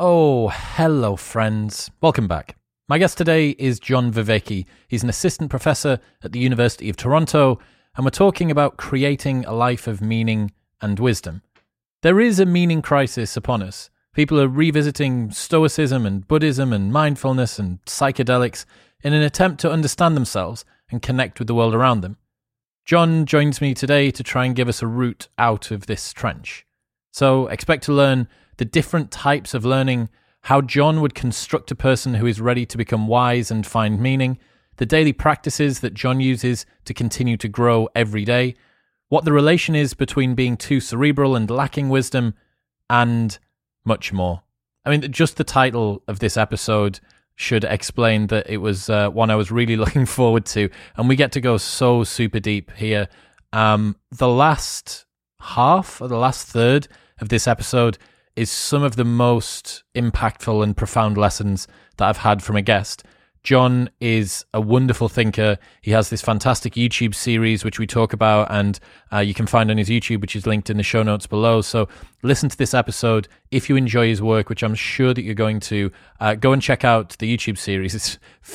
Oh, hello friends. Welcome back. My guest today is John Vervaeke. He's an assistant professor at the University of Toronto, and we're talking about creating a life of meaning and wisdom. There is a meaning crisis upon us. People are revisiting Stoicism and Buddhism and mindfulness and psychedelics in an attempt to understand themselves and connect with the world around them. John joins me today to try and give us a route out of this trench. So expect to learn the different types of learning, how John would construct a person who is ready to become wise and find meaning, the daily practices that John uses to continue to grow every day, what the relation is between being too cerebral and lacking wisdom, and much more. I mean, just the title of this episode should explain that it was one I was really looking forward to, and we get to go so super deep here. The last half, or the last third of this episode is some of the most impactful and profound lessons that I've had from a guest. John is a wonderful thinker. He has this fantastic YouTube series, which we talk about, and you can find on his YouTube, which is linked in the show notes below. So listen to this episode. If you enjoy his work, which I'm sure that you're going to, go and check out the YouTube series. It's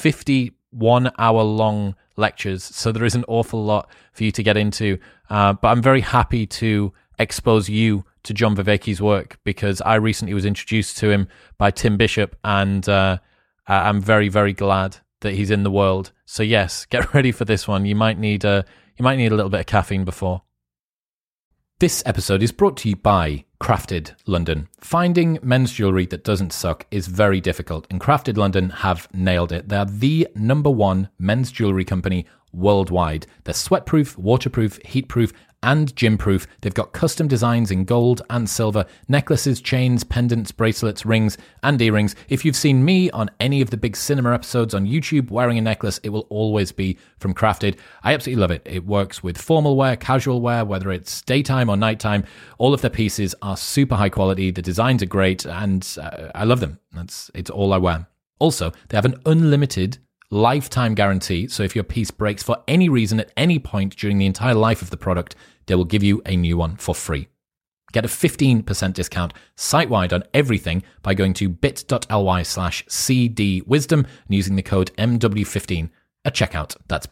51-hour-long lectures, so there is an awful lot for you to get into. But I'm very happy to expose you to John Vervaeke's work, because I recently was introduced to him by Tim Bishop, and I'm very, very glad that he's in the world. So yes, get ready for this one. You might need a little bit of caffeine before. This episode is brought to you by Crafted London. Finding men's jewellery that doesn't suck is very difficult, and Crafted London have nailed it. They're the #1 men's jewellery company worldwide. They're sweatproof, waterproof, heatproof, and gym-proof. They've got custom designs in gold and silver, necklaces, chains, pendants, bracelets, rings, and earrings. If you've seen me on any of the big cinema episodes on YouTube wearing a necklace, it will always be from Crafted. I absolutely love it. It works with formal wear, casual wear, whether it's daytime or nighttime. All of their pieces are super high quality. The designs are great, and I love them. It's all I wear. Also, they have an unlimited lifetime guarantee, so if your piece breaks for any reason at any point during the entire life of the product, they will give you a new one for free. Get a 15% discount site-wide on everything by going to bit.ly/cdwisdom and using the code MW15 at checkout. That's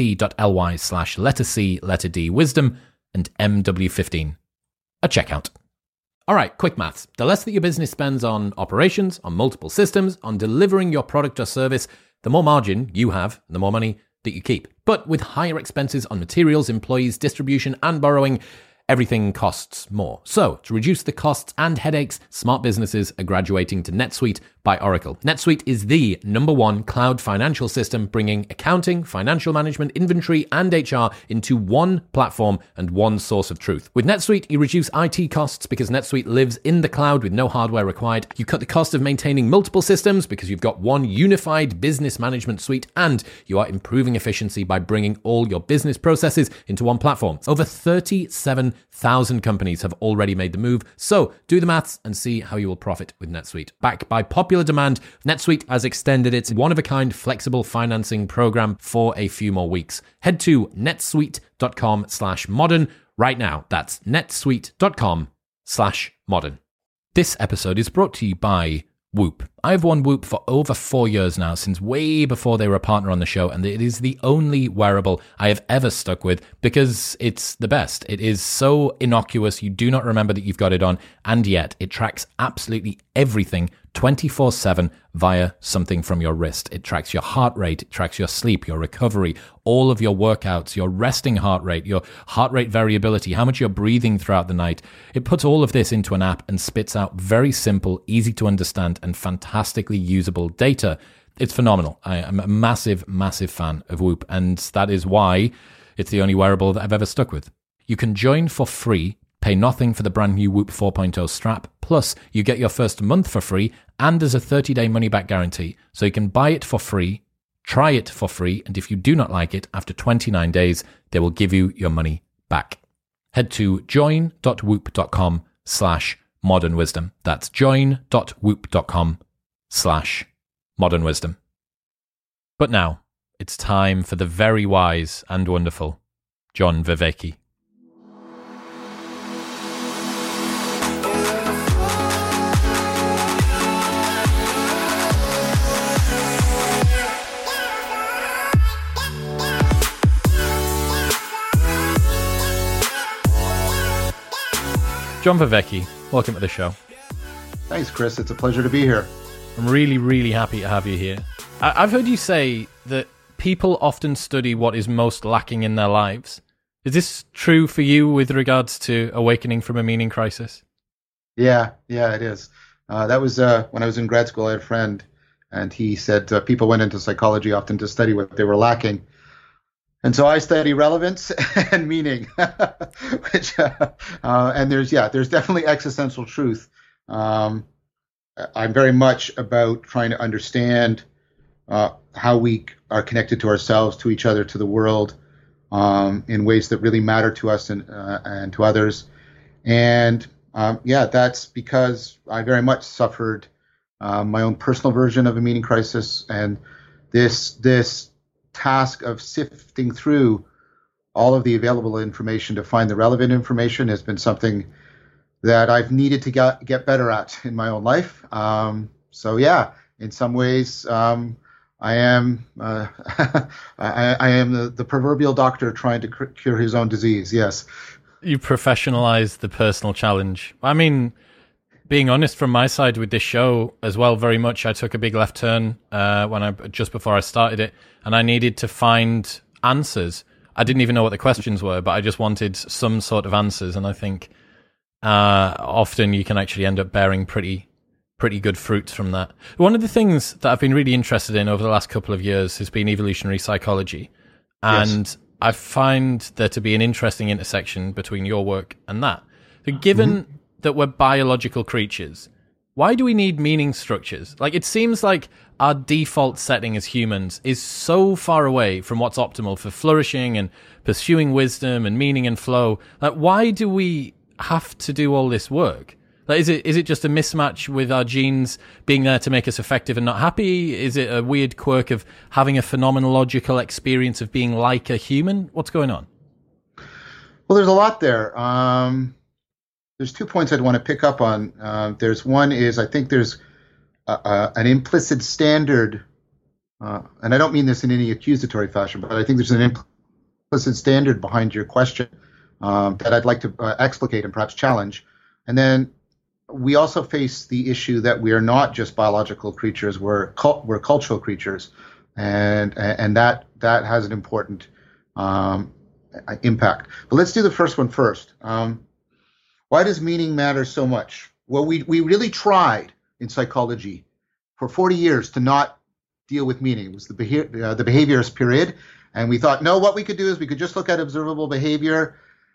bit.ly/C wisdom and MW15 at checkout. All right, quick maths. The less that your business spends on operations, on multiple systems, on delivering your product or service, the more margin you have, the more money that you keep. But with higher expenses on materials, employees, distribution, and borrowing, everything costs more. So, to reduce the costs and headaches, smart businesses are graduating to NetSuite by Oracle. NetSuite is the #1 cloud financial system, bringing accounting, financial management, inventory, and HR into one platform and one source of truth. With NetSuite, you reduce IT costs because NetSuite lives in the cloud with no hardware required. You cut the cost of maintaining multiple systems because you've got one unified business management suite, and you are improving efficiency by bringing all your business processes into one platform. Over 37,000 companies have already made the move, so do the maths and see how you will profit with NetSuite. Backed by popular demand, NetSuite has extended its one-of-a-kind flexible financing program for a few more weeks. Head to netsuite.com/modern right now. That's netsuite.com/modern. This episode is brought to you by Whoop. I've worn Whoop for over 4 years now, since way before they were a partner on the show, and it is the only wearable I have ever stuck with because it's the best. It is so innocuous, you do not remember that you've got it on, and yet it tracks absolutely everything 24/7 via something from your wrist. It tracks your heart rate, it tracks your sleep, your recovery, all of your workouts, your resting heart rate, your heart rate variability, how much you're breathing throughout the night. It puts all of this into an app and spits out very simple, easy to understand, and fantastically usable data. It's phenomenal. I am a massive, massive fan of Whoop, and that is why it's the only wearable that I've ever stuck with. You can join for free, pay nothing for the brand new Whoop 4.0 strap, plus you get your first month for free, and there's a 30-day money-back guarantee. So you can buy it for free, try it for free, and if you do not like it, after 29 days, they will give you your money back. Head to join.whoop.com/modernwisdom. That's join.whoop.com/modernwisdom. But now, it's time for the very wise and wonderful John Vervaeke. John Vervaeke, welcome to the show. Thanks, Chris. It's a pleasure to be here. I'm really, really happy to have you here. I've heard you say that people often study what is most lacking in their lives. Is this true for you with regards to awakening from a meaning crisis? Yeah, it is. That was when I was in grad school. I had a friend, and he said people went into psychology often to study what they were lacking. And so I study relevance and meaning, and there's definitely existential truth. I'm very much about trying to understand how we are connected to ourselves, to each other, to the world, in ways that really matter to us and to others. And that's because I very much suffered my own personal version of a meaning crisis, and this task of sifting through all of the available information to find the relevant information has been something that I've needed to get better at in my own life. In some ways, I am I am the proverbial doctor trying to cure his own disease. Yes. You professionalize the personal challenge. I mean, being honest from my side with this show as well, very much I took a big left turn just before I started it, and I needed to find answers. I didn't even know what the questions were, but I just wanted some sort of answers, and I think often you can actually end up bearing pretty good fruits from that. One of the things that I've been really interested in over the last couple of years has been evolutionary psychology, and yes. I find there to be an interesting intersection between your work and that. So given that we're biological creatures, why do we need meaning structures? Like, it seems like our default setting as humans is so far away from what's optimal for flourishing and pursuing wisdom and meaning and flow. Like, why do we have to do all this work? Like, is it just a mismatch with our genes being there to make us effective and not happy? Is it a weird quirk of having a phenomenological experience of being like a human? What's going on? Well, there's a lot there. There's 2 points I'd want to pick up on. There's one is I think there's an implicit standard, and I don't mean this in any accusatory fashion, but I think there's an implicit standard behind your question that I'd like to explicate and perhaps challenge. And then we also face the issue that we are not just biological creatures; we're cultural creatures, and that has an important impact. But let's do the first one first. Why does meaning matter so much? Well, we really tried in psychology for 40 years to not deal with meaning. It was the behaviorist period, and we thought, no, what we could do is we could just look at observable behavior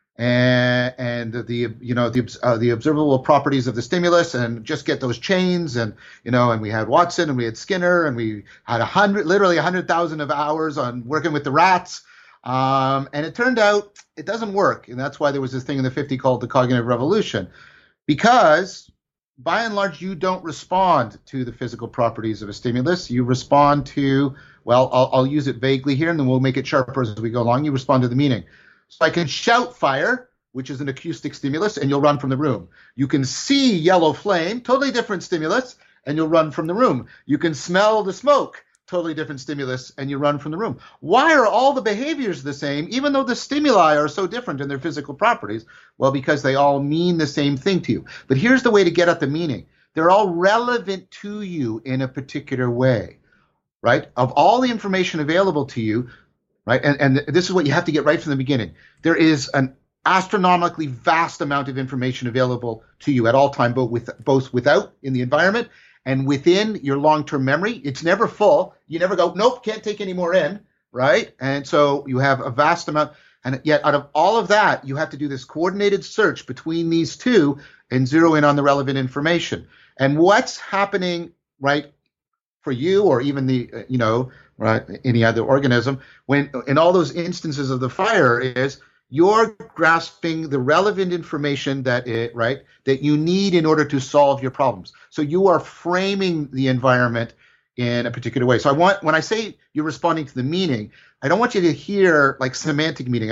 and the observable properties of the stimulus and just get those chains, and we had Watson and we had Skinner and we had literally 100,000 of hours on working with the rats. And it turned out it doesn't work. And that's why there was this thing in the 50s called the cognitive revolution, because by and large, you don't respond to the physical properties of a stimulus. You respond to, well, I'll use it vaguely here and then we'll make it sharper as we go along. You respond to the meaning. So I can shout fire, which is an acoustic stimulus, and you'll run from the room. You can see yellow flame, totally different stimulus, and you'll run from the room. You can smell the smoke, totally different stimulus, and you run from the room. Why are all the behaviors the same, even though the stimuli are so different in their physical properties? Well, because they all mean the same thing to you. But here's the way to get at the meaning. They're all relevant to you in a particular way, right? Of all the information available to you, right? And this is what you have to get right from the beginning. There is an astronomically vast amount of information available to you at all time, both without in the environment and within your long-term memory. It's never full. You never go, nope, can't take any more in, right? And so you have a vast amount. And yet out of all of that, you have to do this coordinated search between these two and zero in on the relevant information. And what's happening, right, for you or even right, any other organism, when in all those instances of the fire is you're grasping the relevant information that you need in order to solve your problems. So you are framing the environment in a particular way. So when I say you're responding to the meaning, I don't want you to hear like semantic meaning.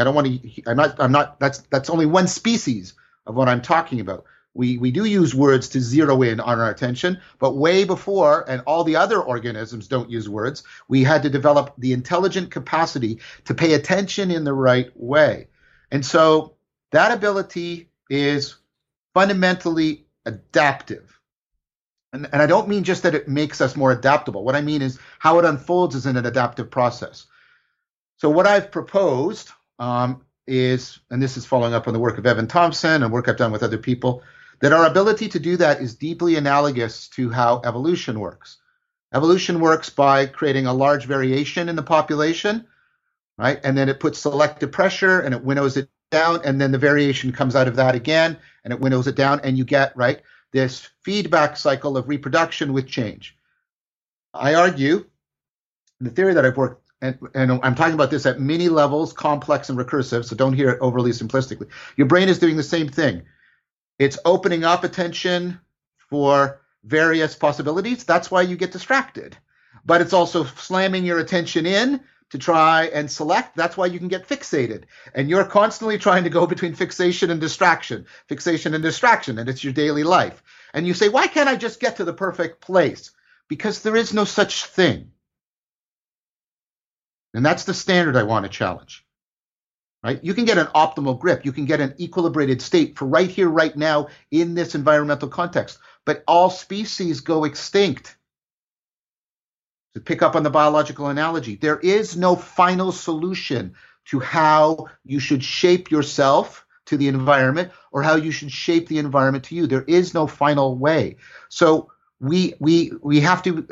That's only one species of what I'm talking about. We do use words to zero in on our attention, but way before, and all the other organisms don't use words, we had to develop the intelligent capacity to pay attention in the right way. And so that ability is fundamentally adaptive. And I don't mean just that it makes us more adaptable. What I mean is how it unfolds is in an adaptive process. So what I've proposed is, and this is following up on the work of Evan Thompson and work I've done with other people, that our ability to do that is deeply analogous to how evolution works. Evolution works by creating a large variation in the population, right? And then it puts selective pressure and it winnows it down, and then the variation comes out of that again, and it winnows it down, and you get, right, this feedback cycle of reproduction with change. I argue, the theory that I've worked, and I'm talking about this at many levels, complex and recursive, so don't hear it overly simplistically. Your brain is doing the same thing. It's opening up attention for various possibilities. That's why you get distracted. But it's also slamming your attention in to try and select. That's why you can get fixated. And you're constantly trying to go between fixation and distraction, and it's your daily life. And you say, why can't I just get to the perfect place? Because there is no such thing. And that's the standard I want to challenge. Right? You can get an optimal grip. You can get an equilibrated state for right here, right now, in this environmental context. But all species go extinct. To pick up on the biological analogy, there is no final solution to how you should shape yourself to the environment or how you should shape the environment to you. There is no final way. So we have to,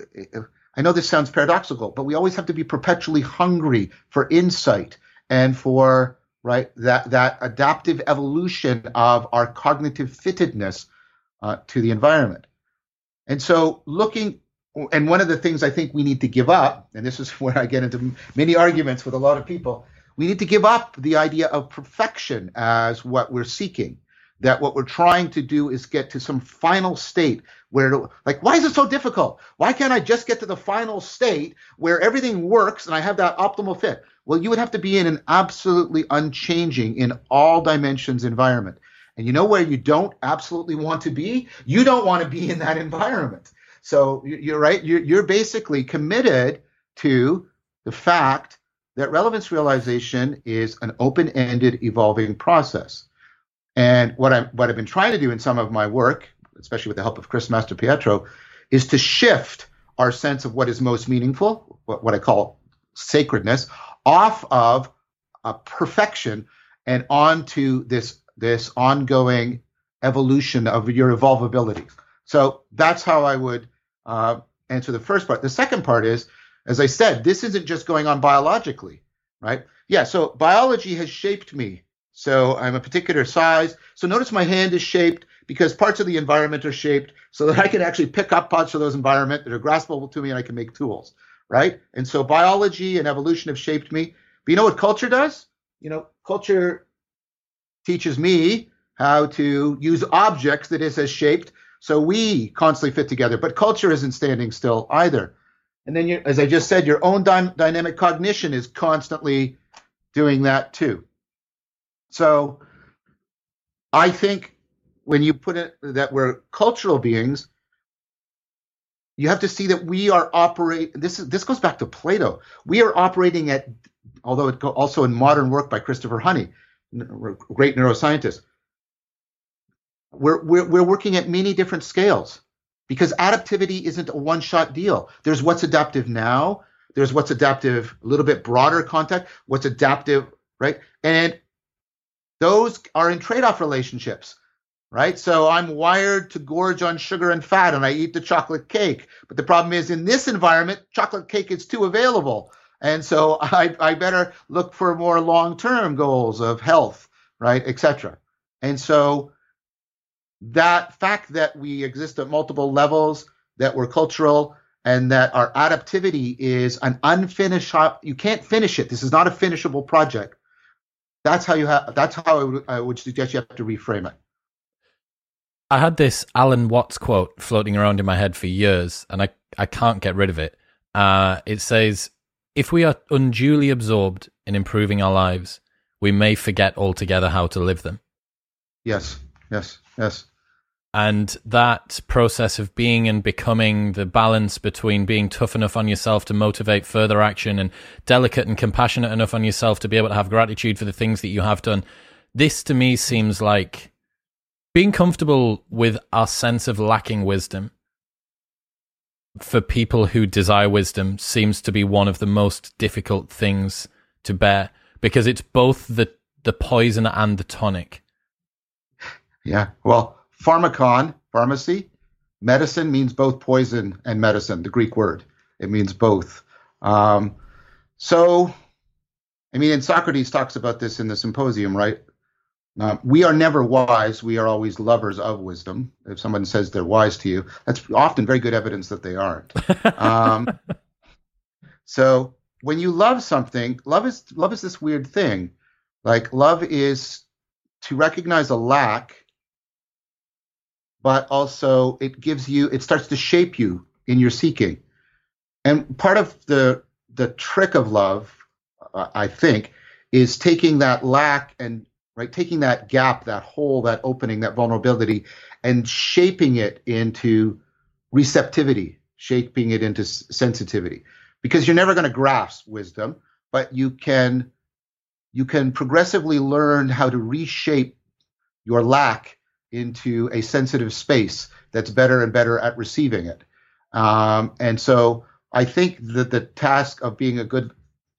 I know this sounds paradoxical, but we always have to be perpetually hungry for insight and for, right, that adaptive evolution of our cognitive fittedness to the environment. And so and one of the things I think we need to give up, and this is where I get into many arguments with a lot of people, we need to give up the idea of perfection as what we're seeking, that what we're trying to do is get to some final state where, like, why is it so difficult? Why can't I just get to the final state where everything works and I have that optimal fit? Well, you would have to be in an absolutely unchanging in all dimensions environment. And you know where you don't absolutely want to be? You don't want to be in that environment. So you're right. You're basically committed to the fact that relevance realization is an open-ended, evolving process. And what I've been trying to do in some of my work, especially with the help of Chris Mastropietro, is to shift our sense of what is most meaningful, what I call sacredness, off of perfection and onto this ongoing evolution of your evolvability. So that's how I would answer the first part. The second part is, as I said, this isn't just going on biologically, right? Yeah, so biology has shaped me. So I'm a particular size. So notice my hand is shaped because parts of the environment are shaped so that I can actually pick up parts of those environment that are graspable to me and I can make tools, right? And so biology and evolution have shaped me. But you know what culture does? Culture teaches me how to use objects that it has shaped so we constantly fit together. But culture isn't standing still either. And then, as I just said, your own dynamic cognition is constantly doing that too. So I think when you put it that we're cultural beings, you have to see that we are this goes back to Plato. We are operating at, although it also in modern work by Christopher Honey, great neuroscientist, we're working at many different scales because adaptivity isn't a one-shot deal. There's what's adaptive now. There's what's adaptive, a little bit broader context, what's adaptive, right? And those are in trade-off relationships, right? So I'm wired to gorge on sugar and fat and I eat the chocolate cake. But the problem is in this environment, chocolate cake is too available. And so I better look for more long-term goals of health, right, et cetera. And so that fact that we exist at multiple levels, that we're cultural, and that our adaptivity is an unfinished, you can't finish it. This is not a finishable project. That's how I would suggest you have to reframe it. I had this Alan Watts quote floating around in my head for years, and I can't get rid of it. It says, if we are unduly absorbed in improving our lives, we may forget altogether how to live them. Yes. And that process of being and becoming, the balance between being tough enough on yourself to motivate further action and delicate and compassionate enough on yourself to be able to have gratitude for the things that you have done. This to me seems like Being comfortable with our sense of lacking wisdom for people who desire wisdom seems to be one of the most difficult things to bear, because it's both the poison and the tonic. Yeah. Well, pharmakon, pharmacy, medicine means both poison and medicine, the Greek word. It means both. And Socrates talks about this in the Symposium, right? We are never wise. We are always lovers of wisdom. If someone says they're wise to you, that's often very good evidence that they aren't. So when you love something, love is this weird thing. Like, love is to recognize a lack, but also it starts to shape you in your seeking. And part of the trick of love, I think, is taking that lack and taking that gap, that hole, that opening, that vulnerability, and shaping it into receptivity, shaping it into sensitivity. Because you're never going to grasp wisdom, but you can progressively learn how to reshape your lack into a sensitive space that's better and better at receiving it. And so I think that the task of being a good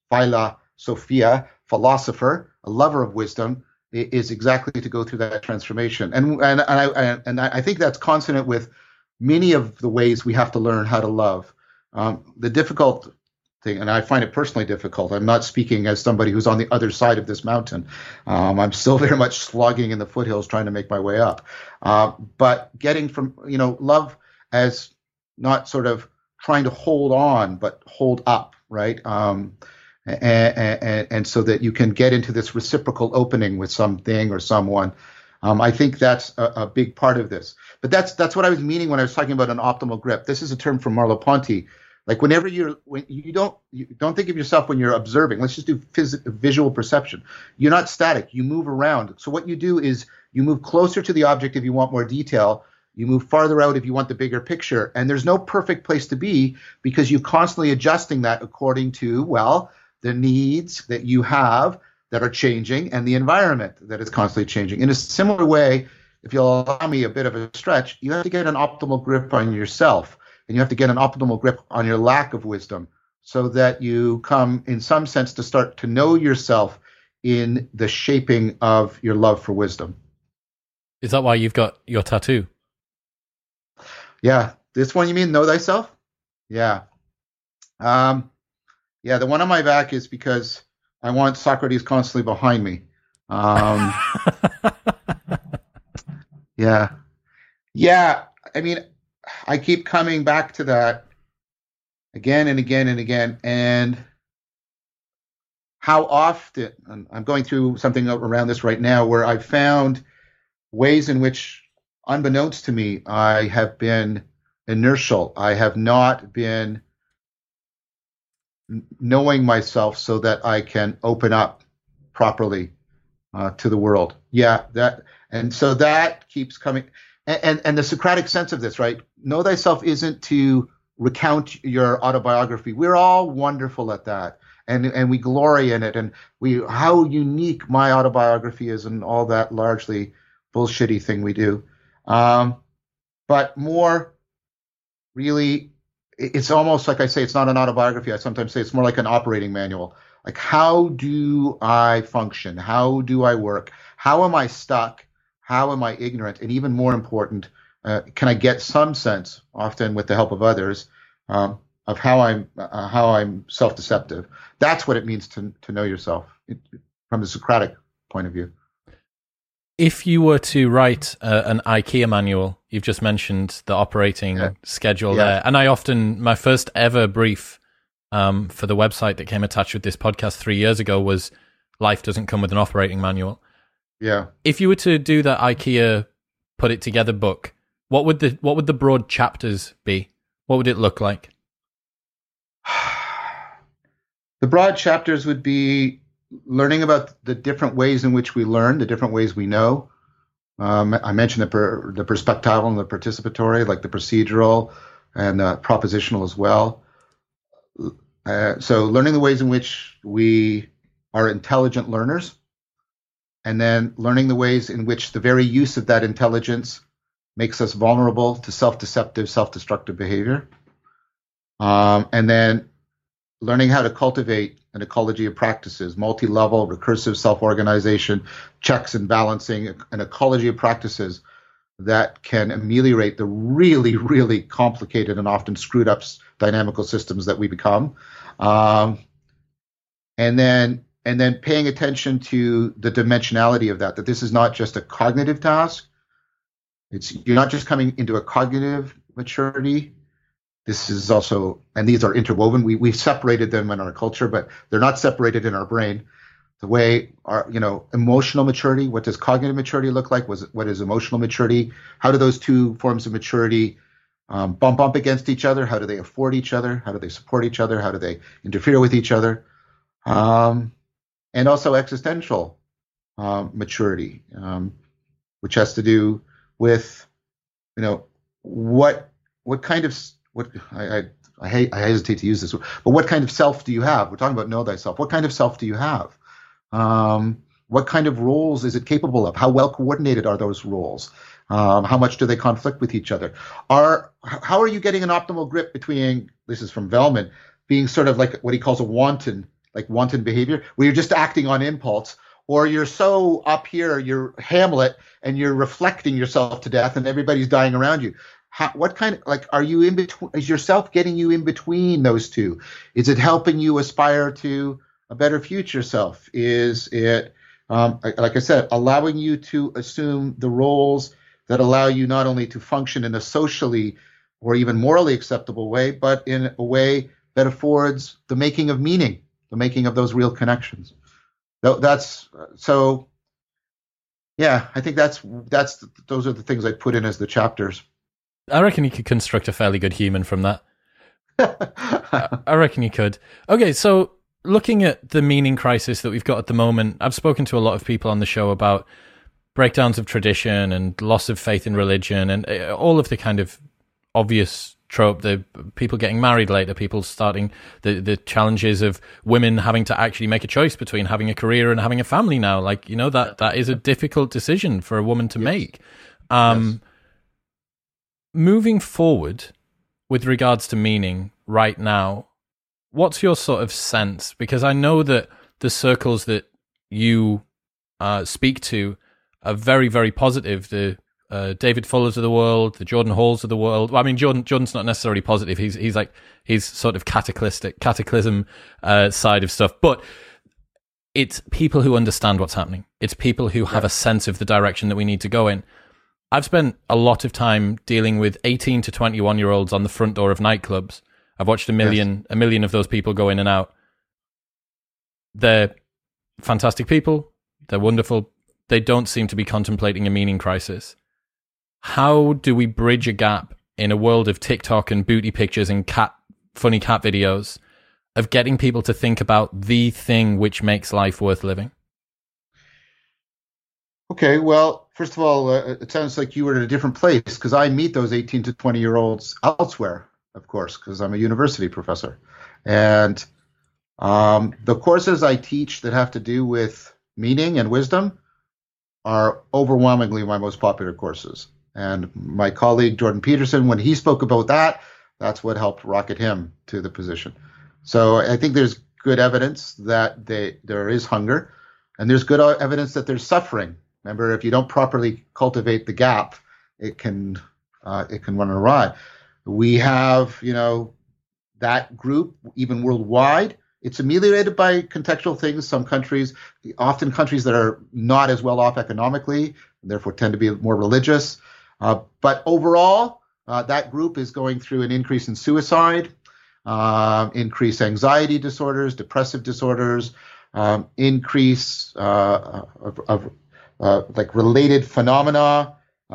philosopher, a lover of wisdom, is exactly to go through that transformation. And I think that's consonant with many of the ways we have to learn how to love. The difficult thing, and I find it personally difficult. I'm not speaking as somebody who's on the other side of this mountain. I'm still very much slogging in the foothills trying to make my way up. But getting from, love as not sort of trying to hold on, but hold up, right? And so that you can get into this reciprocal opening with something or someone. I think that's a big part of this. But that's what I was meaning when I was talking about an optimal grip. This is a term from Merleau-Ponty. Like when you don't think of yourself when you're observing. Let's just do visual perception. You're not static. You move around. So what you do is you move closer to the object if you want more detail. You move farther out if you want the bigger picture. And there's no perfect place to be because you're constantly adjusting that according to, the needs that you have that are changing and the environment that is constantly changing. In a similar way, if you'll allow me a bit of a stretch, you have to get an optimal grip on yourself, and you have to get an optimal grip on your lack of wisdom so that you come, in some sense, to start to know yourself in the shaping of your love for wisdom. Is that why you've got your tattoo? Yeah. This one, you mean Know Thyself? Yeah. Yeah, the one on my back is because I want Socrates constantly behind me. Yeah. I mean, I keep coming back to that again and again and again. And how often, and I'm going through something around this right now, where I've found ways in which, unbeknownst to me, I have been inertial. I have not been knowing myself so that I can open up properly to the world. Yeah, so that keeps coming. And the Socratic sense of this, right? Know thyself isn't to recount your autobiography. We're all wonderful at that. And we glory in it. And how unique my autobiography is and all that largely bullshitty thing we do. But more really, it's almost like I say, it's not an autobiography. I sometimes say it's more like an operating manual. Like, how do I function? How do I work? How am I stuck? How am I ignorant? And even more important, can I get some sense, often with the help of others, of how I'm self-deceptive? That's what it means to know yourself from the Socratic point of view. If you were to write an IKEA manual, you've just mentioned the operating schedule there. And my first ever brief for the website that came attached with this podcast 3 years ago was Life Doesn't Come with an Operating Manual. Yeah. If you were to do that IKEA put it together book, what would the broad chapters be? What would it look like? The broad chapters would be learning about the different ways in which we learn, the different ways we know. I mentioned the perspectival and the participatory, like the procedural and the propositional as well. So learning the ways in which we are intelligent learners, and then learning the ways in which the very use of that intelligence makes us vulnerable to self-deceptive, self-destructive behavior. And then learning how to cultivate an ecology of practices, multi-level, recursive self-organization, checks and balancing, an ecology of practices that can ameliorate the really, really complicated and often screwed up dynamical systems that we become. And then paying attention to the dimensionality of that this is not just a cognitive task. You're not just coming into a cognitive maturity. This is also, and these are interwoven. We've separated them in our culture, but they're not separated in our brain. The way our, emotional maturity, what does cognitive maturity look like? What is emotional maturity? How do those two forms of maturity bump up against each other? How do they afford each other? How do they support each other? How do they interfere with each other? And also existential maturity, which has to do with, what kind of I hesitate to use this word, but what kind of self do you have? We're talking about know thyself. What kind of self do you have? What kind of roles is it capable of? How well coordinated are those roles? How much do they conflict with each other? How are you getting an optimal grip between, this is from Vellman, being sort of like what he calls a wanton behavior, where you're just acting on impulse, or you're so up here, you're Hamlet, and you're reflecting yourself to death, and everybody's dying around you. What kind of, are you in between? Is yourself getting you in between those two? Is it helping you aspire to a better future self? Is it, like I said, allowing you to assume the roles that allow you not only to function in a socially or even morally acceptable way, but in a way that affords the making of meaning, the making of those real connections? So, yeah, I think those are the things I put in as the chapters. I reckon you could construct a fairly good human from that. I reckon you could. Okay, so looking at the meaning crisis that we've got at the moment, I've spoken to a lot of people on the show about breakdowns of tradition and loss of faith in religion and all of the kind of obvious trope, the people getting married later, people starting the challenges of women having to actually make a choice between having a career and having a family now. That is a difficult decision for a woman to make. Yes. Moving forward with regards to meaning right now, what's your sort of sense? Because I know that the circles that you speak to are very, very positive. The David Fullers of the world, the Jordan Halls of the world. Well, I mean, Jordan's not necessarily positive. He's sort of cataclysm side of stuff. But it's people who understand what's happening. It's people who have a sense of the direction that we need to go in. I've spent a lot of time dealing with 18 to 21-year-olds on the front door of nightclubs. I've watched a million of those people go in and out. They're fantastic people. They're wonderful. They don't seem to be contemplating a meaning crisis. How do we bridge a gap in a world of TikTok and booty pictures and funny cat videos of getting people to think about the thing which makes life worth living? Okay, well, first of all, it sounds like you were in a different place, because I meet those 18 to 20-year-olds elsewhere, of course, because I'm a university professor. And the courses I teach that have to do with meaning and wisdom are overwhelmingly my most popular courses. And my colleague, Jordan Peterson, when he spoke about that, that's what helped rocket him to the position. So I think there's good evidence that there is hunger, and there's good evidence that there's suffering. Remember, if you don't properly cultivate the gap, it can run awry. We have, that group, even worldwide. It's ameliorated by contextual things. Some countries, often countries that are not as well off economically, and therefore tend to be more religious. But overall, that group is going through an increase in suicide, increased anxiety disorders, depressive disorders, increase of related phenomena,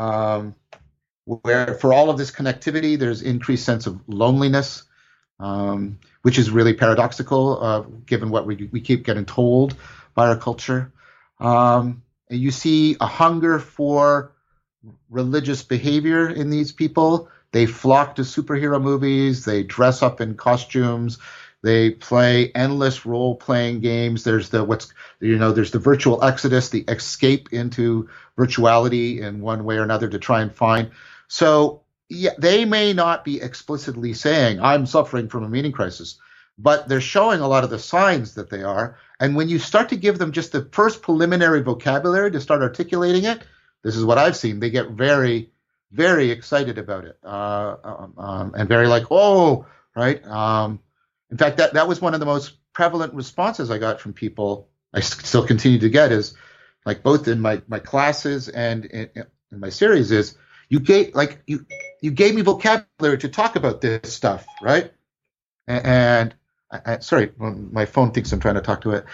where for all of this connectivity, there's increased sense of loneliness, which is really paradoxical, given what we keep getting told by our culture. And you see a hunger for religious behavior in these people. They flock to superhero movies. They dress up in costumes. They play endless role-playing games. There's there's the virtual exodus, the escape into virtuality in one way or another to try and find. So yeah, they may not be explicitly saying I'm suffering from a meaning crisis, but they're showing a lot of the signs that they are. And when you start to give them just the first preliminary vocabulary to start articulating it, this is what I've seen. They get very, very excited about it, and very like, oh, right. In fact, that was one of the most prevalent responses I got from people. I still continue to get is like both in my classes and in my series is you gave me vocabulary to talk about this stuff, right? And sorry, my phone thinks I'm trying to talk to it.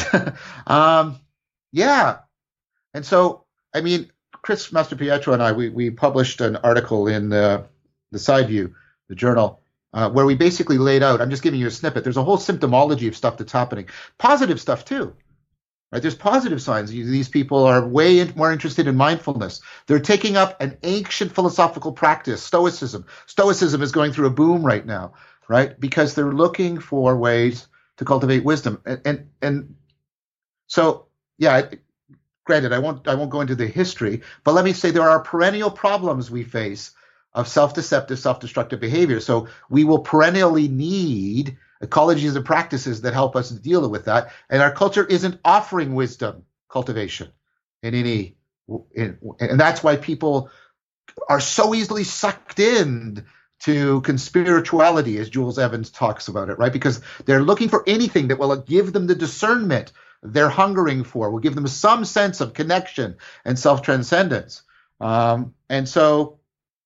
Yeah, and so I mean, Chris Mastropietro and I we published an article in the Sideview, the journal, where we basically laid out. I'm just giving you a snippet. There's a whole symptomology of stuff that's happening, positive stuff too. Right, there's positive signs. These people are way more interested in mindfulness. They're taking up an ancient philosophical practice, Stoicism. Stoicism is going through a boom right now, right? Because they're looking for ways to cultivate wisdom. And so, yeah, granted, I won't go into the history, but let me say there are perennial problems we face of self-deceptive, self-destructive behavior. So we will perennially need ecologies and practices that help us deal with that. And our culture isn't offering wisdom cultivation and that's why people are so easily sucked in to conspirituality, as Jules Evans talks about it, right? Because they're looking for anything that will give them the discernment they're hungering for, will give them some sense of connection and self-transcendence. And so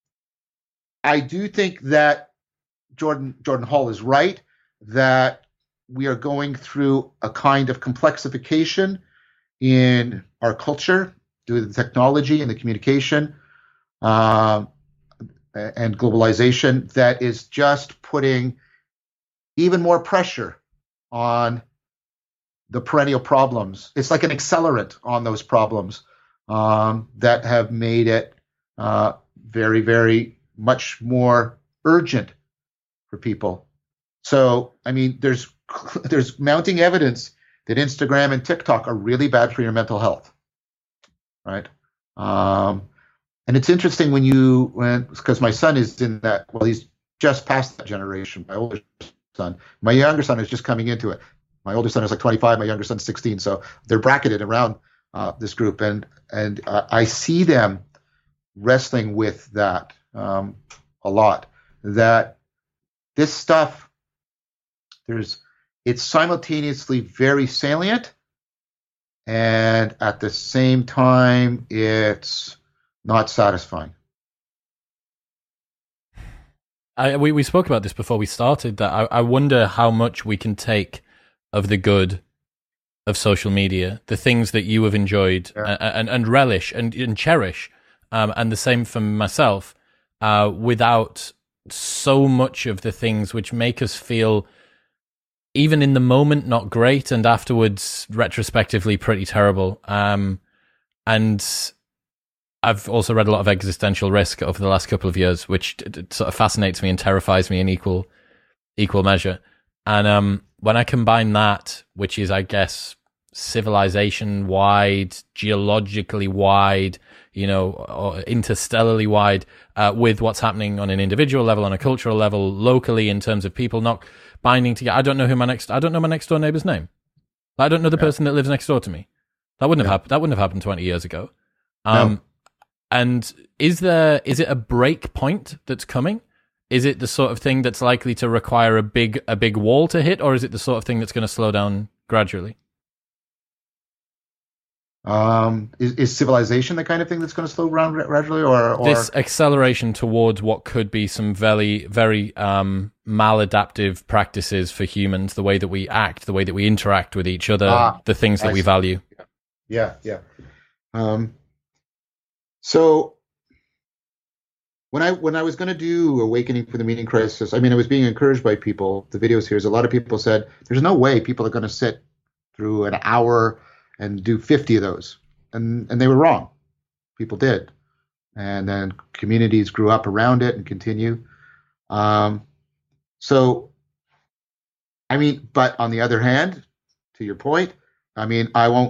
I do think that Jordan Hall is right, that we are going through a kind of complexification in our culture due to the technology and the communication and globalization that is just putting even more pressure on the perennial problems. It's like an accelerant on those problems that have made it very, very much more urgent for people. So, I mean, there's mounting evidence that Instagram and TikTok are really bad for your mental health, right? And it's interesting because my son is in that. Well, he's just past that generation. My older son, my younger son is just coming into it. My older son is like 25. My younger son's 16. So they're bracketed around this group, and I see them wrestling with that a lot. That this stuff. It's simultaneously very salient, and at the same time, it's not satisfying. We spoke about this before we started, that I wonder how much we can take of the good of social media, the things that you have enjoyed and relish and cherish, and the same for myself, without so much of the things which make us feel, even in the moment, not great, and afterwards, retrospectively, pretty terrible. And I've also read a lot of Existential Risk over the last couple of years, which sort of fascinates me and terrifies me in equal measure. And when I combine that, which is, I guess, civilization-wide, geologically wide, or interstellarly wide, with what's happening on an individual level, on a cultural level, locally, in terms of people not binding together. I don't know my next door neighbor's name. I don't know the person that lives next door to me. That wouldn't have happened. That wouldn't have happened 20 years ago. No. And is it a break point that's coming? Is it the sort of thing that's likely to require a big wall to hit, or is it the sort of thing that's going to slow down gradually? Is civilization the kind of thing that's going to slow down gradually, or this acceleration towards what could be some very, very maladaptive practices for humans, the way that we act, the way that we interact with each other, the things that we value? Yeah. So when I was going to do Awakening for the Meaning Crisis, I mean, I was being encouraged by people. The videos here, a lot of people said, there's no way people are going to sit through an hour and do 50 of those. And they were wrong. People did. And then communities grew up around it and continue. So I mean, but on the other hand, to your point, I mean,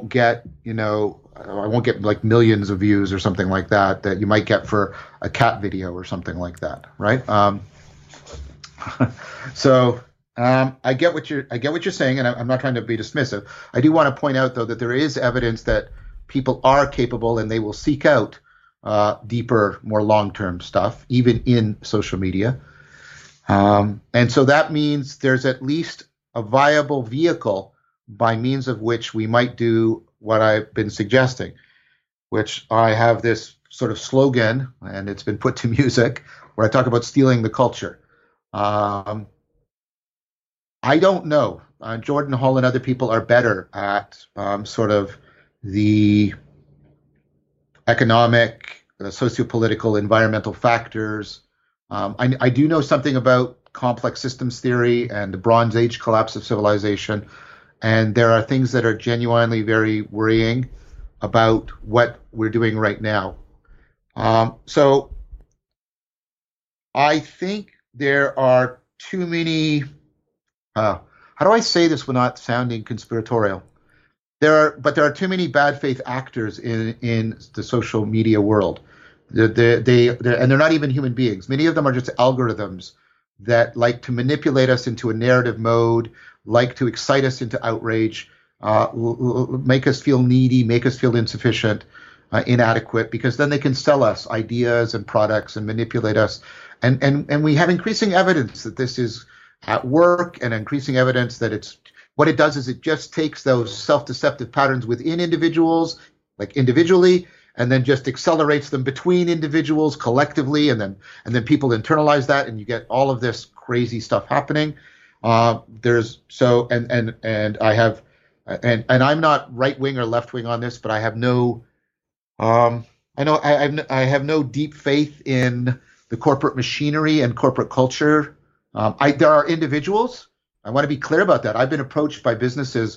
I won't get like millions of views or something like that that you might get for a cat video or something like that, right? So I get what you're saying, and I'm not trying to be dismissive. I do want to point out though that there is evidence that people are capable and they will seek out deeper, more long-term stuff, even in social media. And so that means there's at least a viable vehicle by means of which we might do what I've been suggesting, which I have this sort of slogan, and it's been put to music, where I talk about stealing the culture. I don't know. Jordan Hall and other people are better at sort of the economic, the sociopolitical, environmental factors. I do know something about complex systems theory and the Bronze Age collapse of civilization. And there are things that are genuinely very worrying about what we're doing right now. So I think there are too many. How do I say this without sounding conspiratorial? There are too many bad faith actors in the social media world. And they're not even human beings. Many of them are just algorithms that like to manipulate us into a narrative mode, like to excite us into outrage, make us feel needy, make us feel insufficient, inadequate, because then they can sell us ideas and products and manipulate us. And we have increasing evidence that this is at work, and increasing evidence that it's what it does is it just takes those self-deceptive patterns within individuals, like individually, and then just accelerates them between individuals collectively, and then people internalize that, and you get all of this crazy stuff happening. I'm not right wing or left wing on this, but I have no I have no deep faith in the corporate machinery and corporate culture. There are individuals. I want to be clear about that. I've been approached by businesses.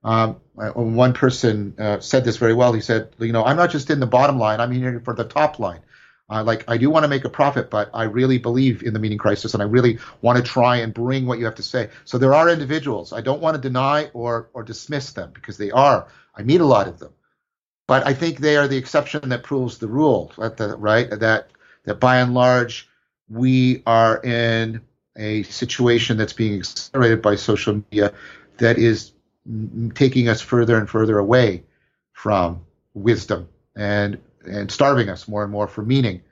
One person said this very well. He said, I'm not just in the bottom line. I'm here for the top line. I do want to make a profit, but I really believe in the meaning crisis, and I really want to try and bring what you have to say. So there are individuals. I don't want to deny or dismiss them, because they are. I meet a lot of them, but I think they are the exception that proves the rule. Right? That by and large, we are in a situation that's being accelerated by social media that is taking us further and further away from wisdom and starving us more and more for meaning.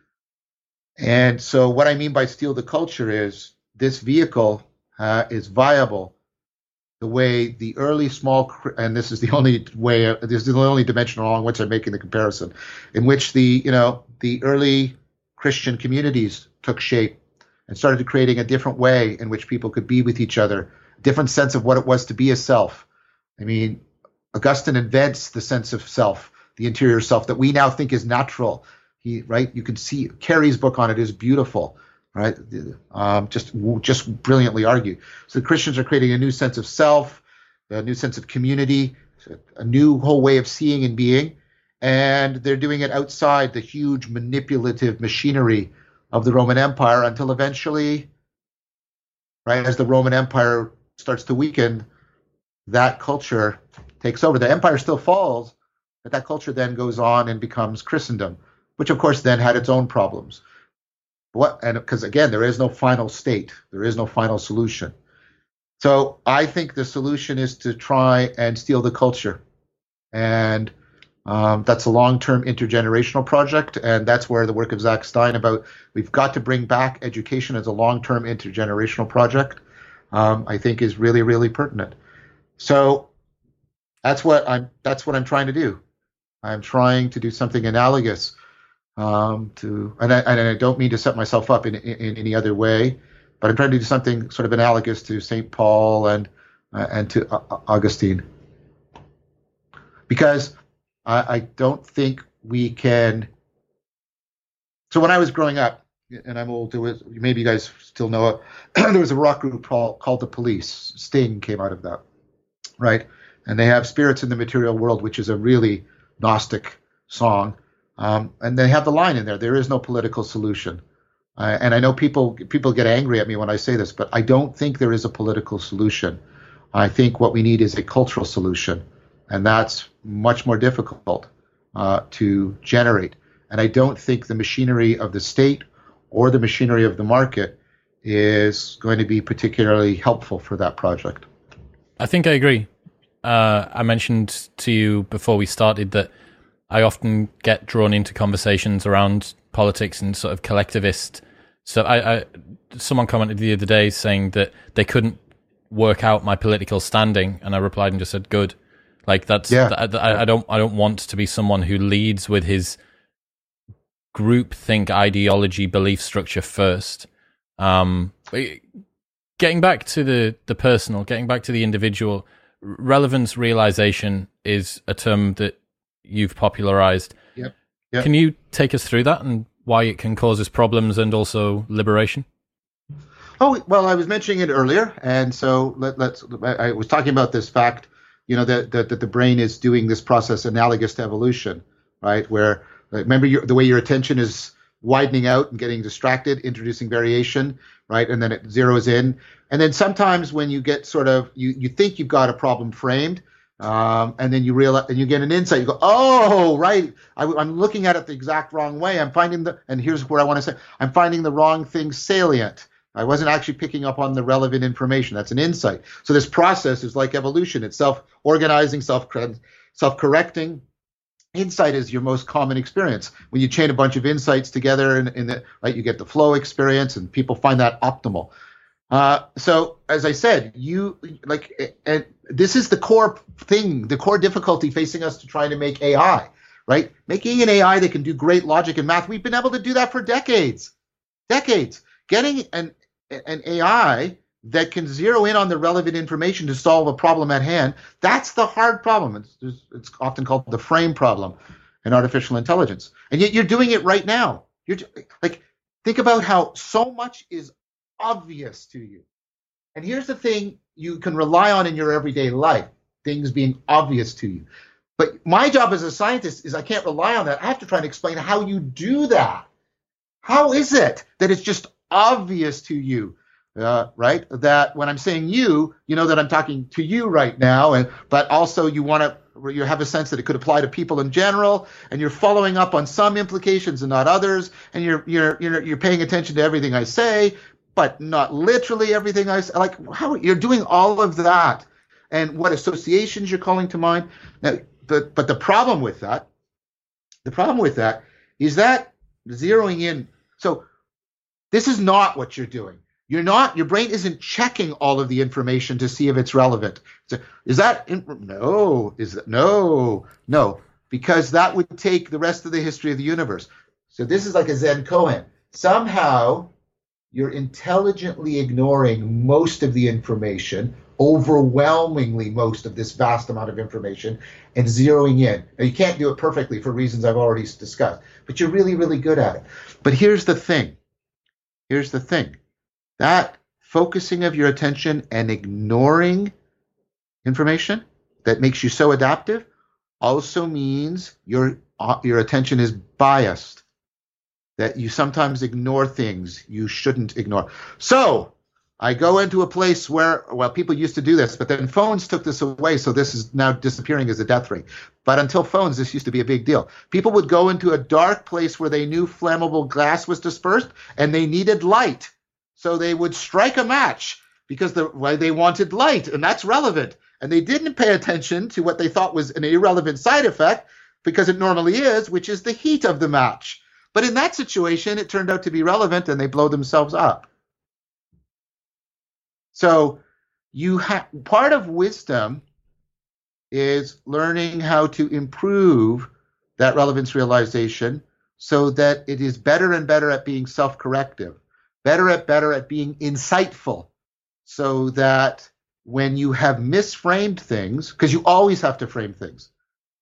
And so what I mean by steal the culture is this vehicle is viable the way the early small, and this is the only dimension along which I'm making the comparison, in which the early Christian communities took shape and started creating a different way in which people could be with each other, a different sense of what it was to be a self. I mean, Augustine invents the sense of self, the interior self that we now think is natural. Right? You can see Carey's book on it is beautiful, right? Just brilliantly argued. So the Christians are creating a new sense of self, a new sense of community, a new whole way of seeing and being, and they're doing it outside the huge manipulative machinery of the Roman Empire until eventually, right, as the Roman Empire starts to weaken, that culture takes over. The empire still falls, but that culture then goes on and becomes Christendom, which of course then had its own problems. Because again, there is no final state, there is no final solution. So I think the solution is to try and steal the culture, and that's a long-term intergenerational project, and that's where the work of Zach Stein about we've got to bring back education as a long-term intergenerational project, I think is really, really pertinent. So that's what I'm trying to do. I'm trying to do something analogous and I don't mean to set myself up in any other way, but I'm trying to do something sort of analogous to St. Paul and to Augustine, because I don't think we can. So when I was growing up, and I'm old, maybe you guys still know it, there was a rock group called The Police. Sting came out of that, right? And they have Spirits in the Material World, which is a really Gnostic song. And they have the line in there is no political solution. And I know people get angry at me when I say this, but I don't think there is a political solution. I think what we need is a cultural solution, and that's much more difficult to generate. And I don't think the machinery of the state or the machinery of the market is going to be particularly helpful for that project. I think I agree. I mentioned to you before we started that I often get drawn into conversations around politics and sort of collectivist. So someone commented the other day saying that they couldn't work out my political standing, and I replied and just said, "Good." Like that's I don't want to be someone who leads with his groupthink ideology belief structure first. Getting back to the personal, getting back to the individual, relevance realization is a term that you've popularized. Yep. Can you take us through that and why it can cause us problems and also liberation? Oh, well, I was mentioning it earlier, and so I was talking about this fact, that the brain is doing this process analogous to evolution, right? Where, remember the way your attention is widening out and getting distracted, introducing variation, right? And then it zeroes in. And then sometimes when you get sort of, you think you've got a problem framed, and then you realize, and you get an insight, you go, oh, right, I'm looking at it the exact wrong way. And here's where I want to say, I'm finding the wrong thing salient. I wasn't actually picking up on the relevant information. That's an insight. So this process is like evolution. It's self-organizing, self-correcting. Insight is your most common experience. When you chain a bunch of insights together, right, you get the flow experience, and people find that optimal. So as I said, and this is the core thing, the core difficulty facing us to trying to make AI, right? Making an AI that can do great logic and math. We've been able to do that for decades. Getting an AI that can zero in on the relevant information to solve a problem at hand, that's the hard problem. It's often called the frame problem in artificial intelligence. And yet you're doing it right now. Think about how so much is obvious to you. And here's the thing you can rely on in your everyday life, things being obvious to you. But my job as a scientist is I can't rely on that. I have to try and explain how you do that. How is it that it's just obvious to you, right? That when I'm saying you know that I'm talking to you right now, but also you have a sense that it could apply to people in general, and you're following up on some implications and not others, and you're paying attention to everything I say, but not literally everything I say. Like how you're doing all of that, and what associations you're calling to mind. Now, but the problem with that is that zeroing in. So this is not what you're doing. Your brain isn't checking all of the information to see if it's relevant. So, no, because that would take the rest of the history of the universe. So this is like a Zen koan. Somehow you're intelligently ignoring most of the information, overwhelmingly most of this vast amount of information, and zeroing in. Now, you can't do it perfectly for reasons I've already discussed, but you're really, really good at it. But here's the thing. That focusing of your attention and ignoring information that makes you so adaptive also means your attention is biased, that you sometimes ignore things you shouldn't ignore. So I go into a place where, well, people used to do this, but then phones took this away, so this is now disappearing as a death ray. But until phones, this used to be a big deal. People would go into a dark place where they knew flammable gas was dispersed, and they needed light. So they would strike a match because they wanted light, and that's relevant. And they didn't pay attention to what they thought was an irrelevant side effect, because it normally is, which is the heat of the match. But in that situation, it turned out to be relevant, and they blow themselves up. So part of wisdom is learning how to improve that relevance realization so that it is better and better at being self-corrective, better at being insightful, so that when you have misframed things, because you always have to frame things.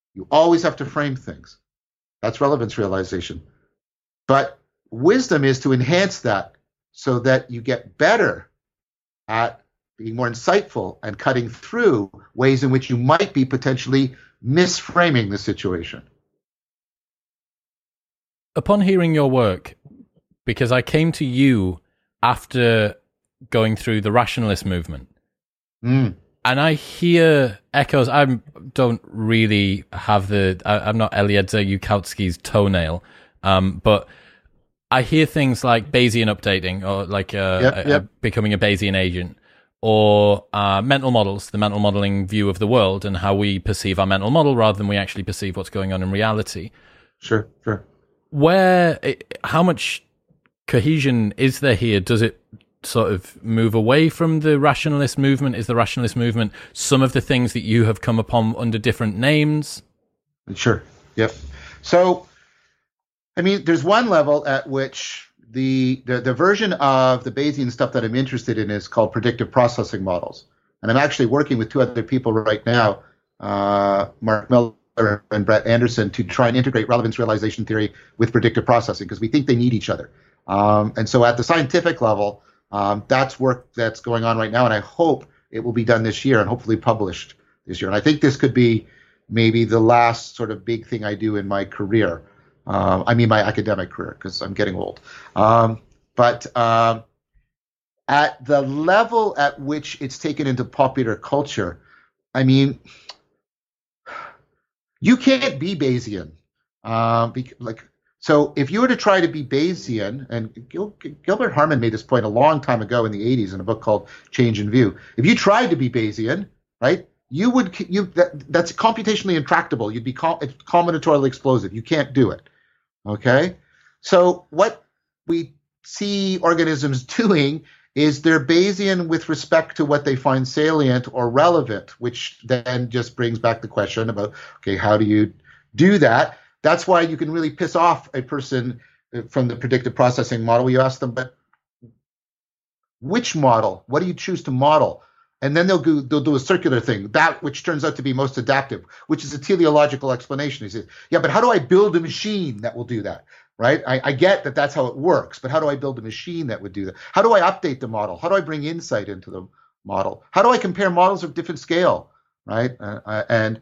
That's relevance realization. But wisdom is to enhance that so that you get better at being more insightful and cutting through ways in which you might be potentially misframing the situation. Upon hearing your work, because I came to you after going through the rationalist movement. Mm. And I hear echoes. I don't really have I'm not Eliezer Yudkowsky's toenail, but I hear things like Bayesian updating, or like becoming a Bayesian agent, or mental models, the mental modeling view of the world and how we perceive our mental model rather than we actually perceive what's going on in reality. Sure. How much cohesion is there here? Does it sort of move away from the rationalist movement? Is the rationalist movement some of the things that you have come upon under different names? Sure. Yep. So, I mean, there's one level at which the version of the Bayesian stuff that I'm interested in is called predictive processing models. And I'm actually working with two other people right now, Mark Miller and Brett Anderson, to try and integrate relevance realization theory with predictive processing, because we think they need each other. And so at the scientific level, that's work that's going on right now, and I hope it will be done this year and hopefully published this year. And I think this could be maybe the last sort of big thing I do in my career. I mean, my academic career, because I'm getting old. But at the level at which it's taken into popular culture, I mean, you can't be Bayesian. So if you were to try to be Bayesian, and Gilbert Harman made this point a long time ago in the 80s in a book called Change in View. If you tried to be Bayesian, right, that's computationally intractable. You'd be combinatorially explosive. You can't do it. Okay? So what we see organisms doing is they're Bayesian with respect to what they find salient or relevant, which then just brings back the question about, okay, how do you do that? That's why you can really piss off a person from the predictive processing model. You ask them, but which model? What do you choose to model? And then they'll do a circular thing, that which turns out to be most adaptive, which is a teleological explanation. He says, yeah, but how do I build a machine that will do that? Right? I get that that's how it works, but how do I build a machine that would do that? How do I update the model? How do I bring insight into the model? How do I compare models of different scale? Right? And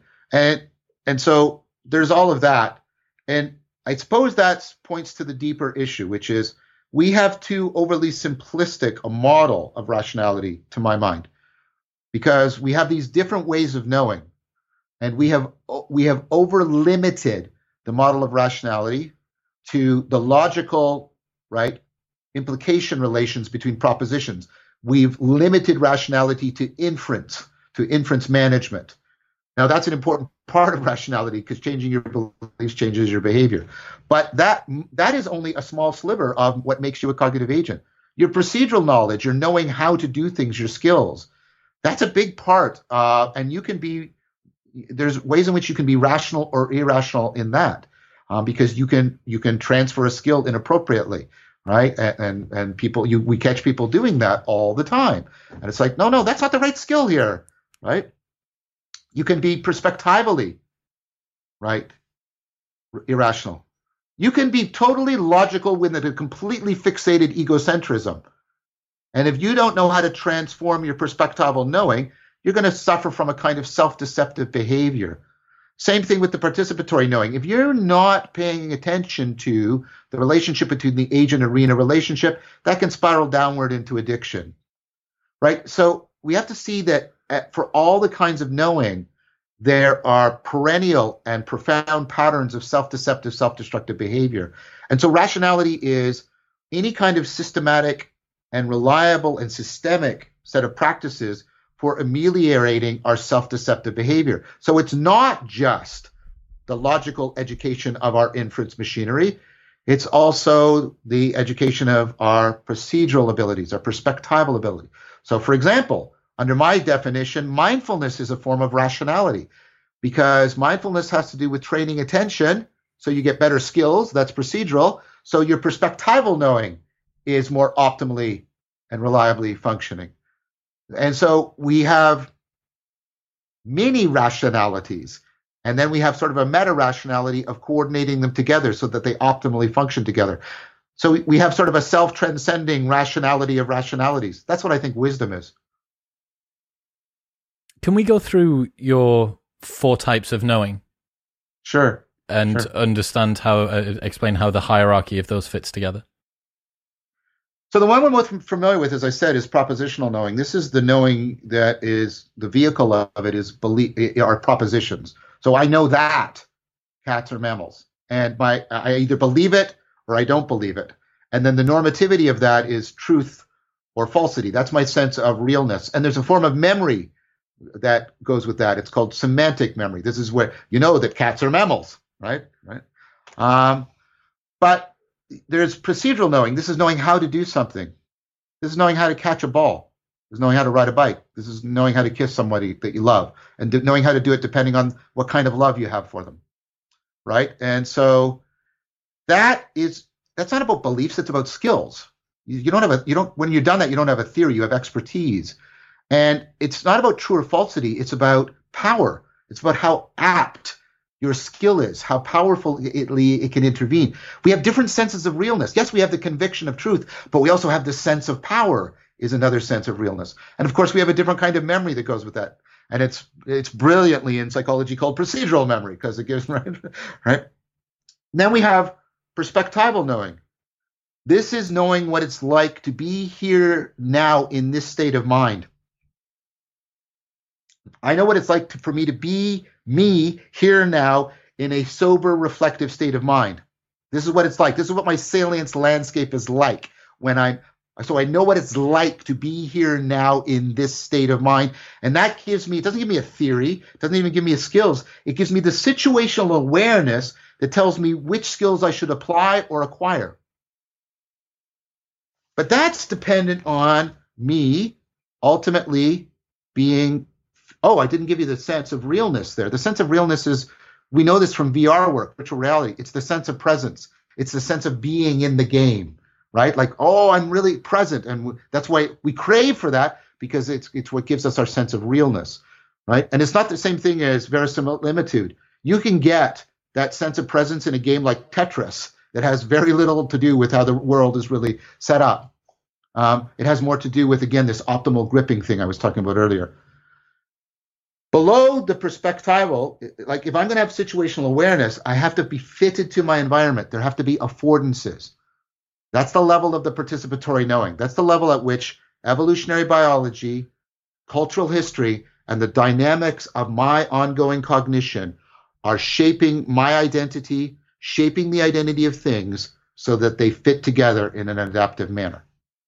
so there's all of that. And I suppose that points to the deeper issue, which is we have too overly simplistic a model of rationality, to my mind, because we have these different ways of knowing, and we have over limited the model of rationality to the logical, right, implication relations between propositions. We've limited rationality to inference management. Now, that's an important part of rationality, because changing your beliefs changes your behavior. But that is only a small sliver of what makes you a cognitive agent. Your procedural knowledge, your knowing how to do things, your skills, that's a big part. And there's ways in which you can be rational or irrational in that, because you can transfer a skill inappropriately, right? And we catch people doing that all the time. And it's like, no, that's not the right skill here, right? You can be perspectively, right, irrational. You can be totally logical with a completely fixated egocentrism. And if you don't know how to transform your perspectival knowing, you're going to suffer from a kind of self-deceptive behavior. Same thing with the participatory knowing. If you're not paying attention to the relationship between the agent and arena relationship, that can spiral downward into addiction, right? So we have to see that for all the kinds of knowing, there are perennial and profound patterns of self-deceptive, self-destructive behavior. And so rationality is any kind of systematic and reliable and systemic set of practices for ameliorating our self-deceptive behavior. So it's not just the logical education of our inference machinery. It's also the education of our procedural abilities, our perspectival ability. So, for example, under my definition, mindfulness is a form of rationality, because mindfulness has to do with training attention, so you get better skills. That's procedural. So your perspectival knowing is more optimally and reliably functioning. And so we have many rationalities, and then we have sort of a meta-rationality of coordinating them together so that they optimally function together. So we have sort of a self-transcending rationality of rationalities. That's what I think wisdom is. Can we go through your 4 types of knowing? Sure. And understand explain how the hierarchy of those fits together? So the one we're most familiar with, as I said, is propositional knowing. This is the knowing that is the vehicle of it is belief, are propositions. So I know that cats are mammals, and I either believe it or I don't believe it. And then the normativity of that is truth or falsity. That's my sense of realness. And there's a form of memory that goes with that. It's called semantic memory. This is where you know that cats are mammals, right? Right. But there's procedural knowing. This is knowing how to do something. This is knowing how to catch a ball. This is knowing how to ride a bike. This is knowing how to kiss somebody that you love, and knowing how to do it depending on what kind of love you have for them, right? And so that's not about beliefs. It's about skills. You don't when you're done that, you don't have a theory. You have expertise, and it's not about true or falsity. It's about power. It's about how apt your skill is, how powerful it can intervene. We have different senses of realness. Yes, we have the conviction of truth, but we also have the sense of power is another sense of realness. And of course, we have a different kind of memory that goes with that. And it's brilliantly in psychology called procedural memory because it gives, right? Then we have perspectival knowing. This is knowing what it's like to be here now in this state of mind. I know what it's like for me to be me here now in a sober, reflective state of mind. This is what it's like. This is what my salience landscape is like so I know what it's like to be here now in this state of mind. And that it doesn't give me a theory, it doesn't even give me a skills. It gives me the situational awareness that tells me which skills I should apply or acquire. But that's dependent on me ultimately being, I didn't give you the sense of realness there. The sense of realness is, we know this from VR work, virtual reality. It's the sense of presence. It's the sense of being in the game, right? Like, I'm really present. And that's why we crave for that, because it's what gives us our sense of realness, right? And it's not the same thing as verisimilitude. You can get that sense of presence in a game like Tetris that has very little to do with how the world is really set up. It has more to do with, again, this optimal gripping thing I was talking about earlier. Below the perspectival, like if I'm going to have situational awareness, I have to be fitted to my environment. There have to be affordances. That's the level of the participatory knowing. That's the level at which evolutionary biology, cultural history, and the dynamics of my ongoing cognition are shaping my identity, shaping the identity of things so that they fit together in an adaptive manner.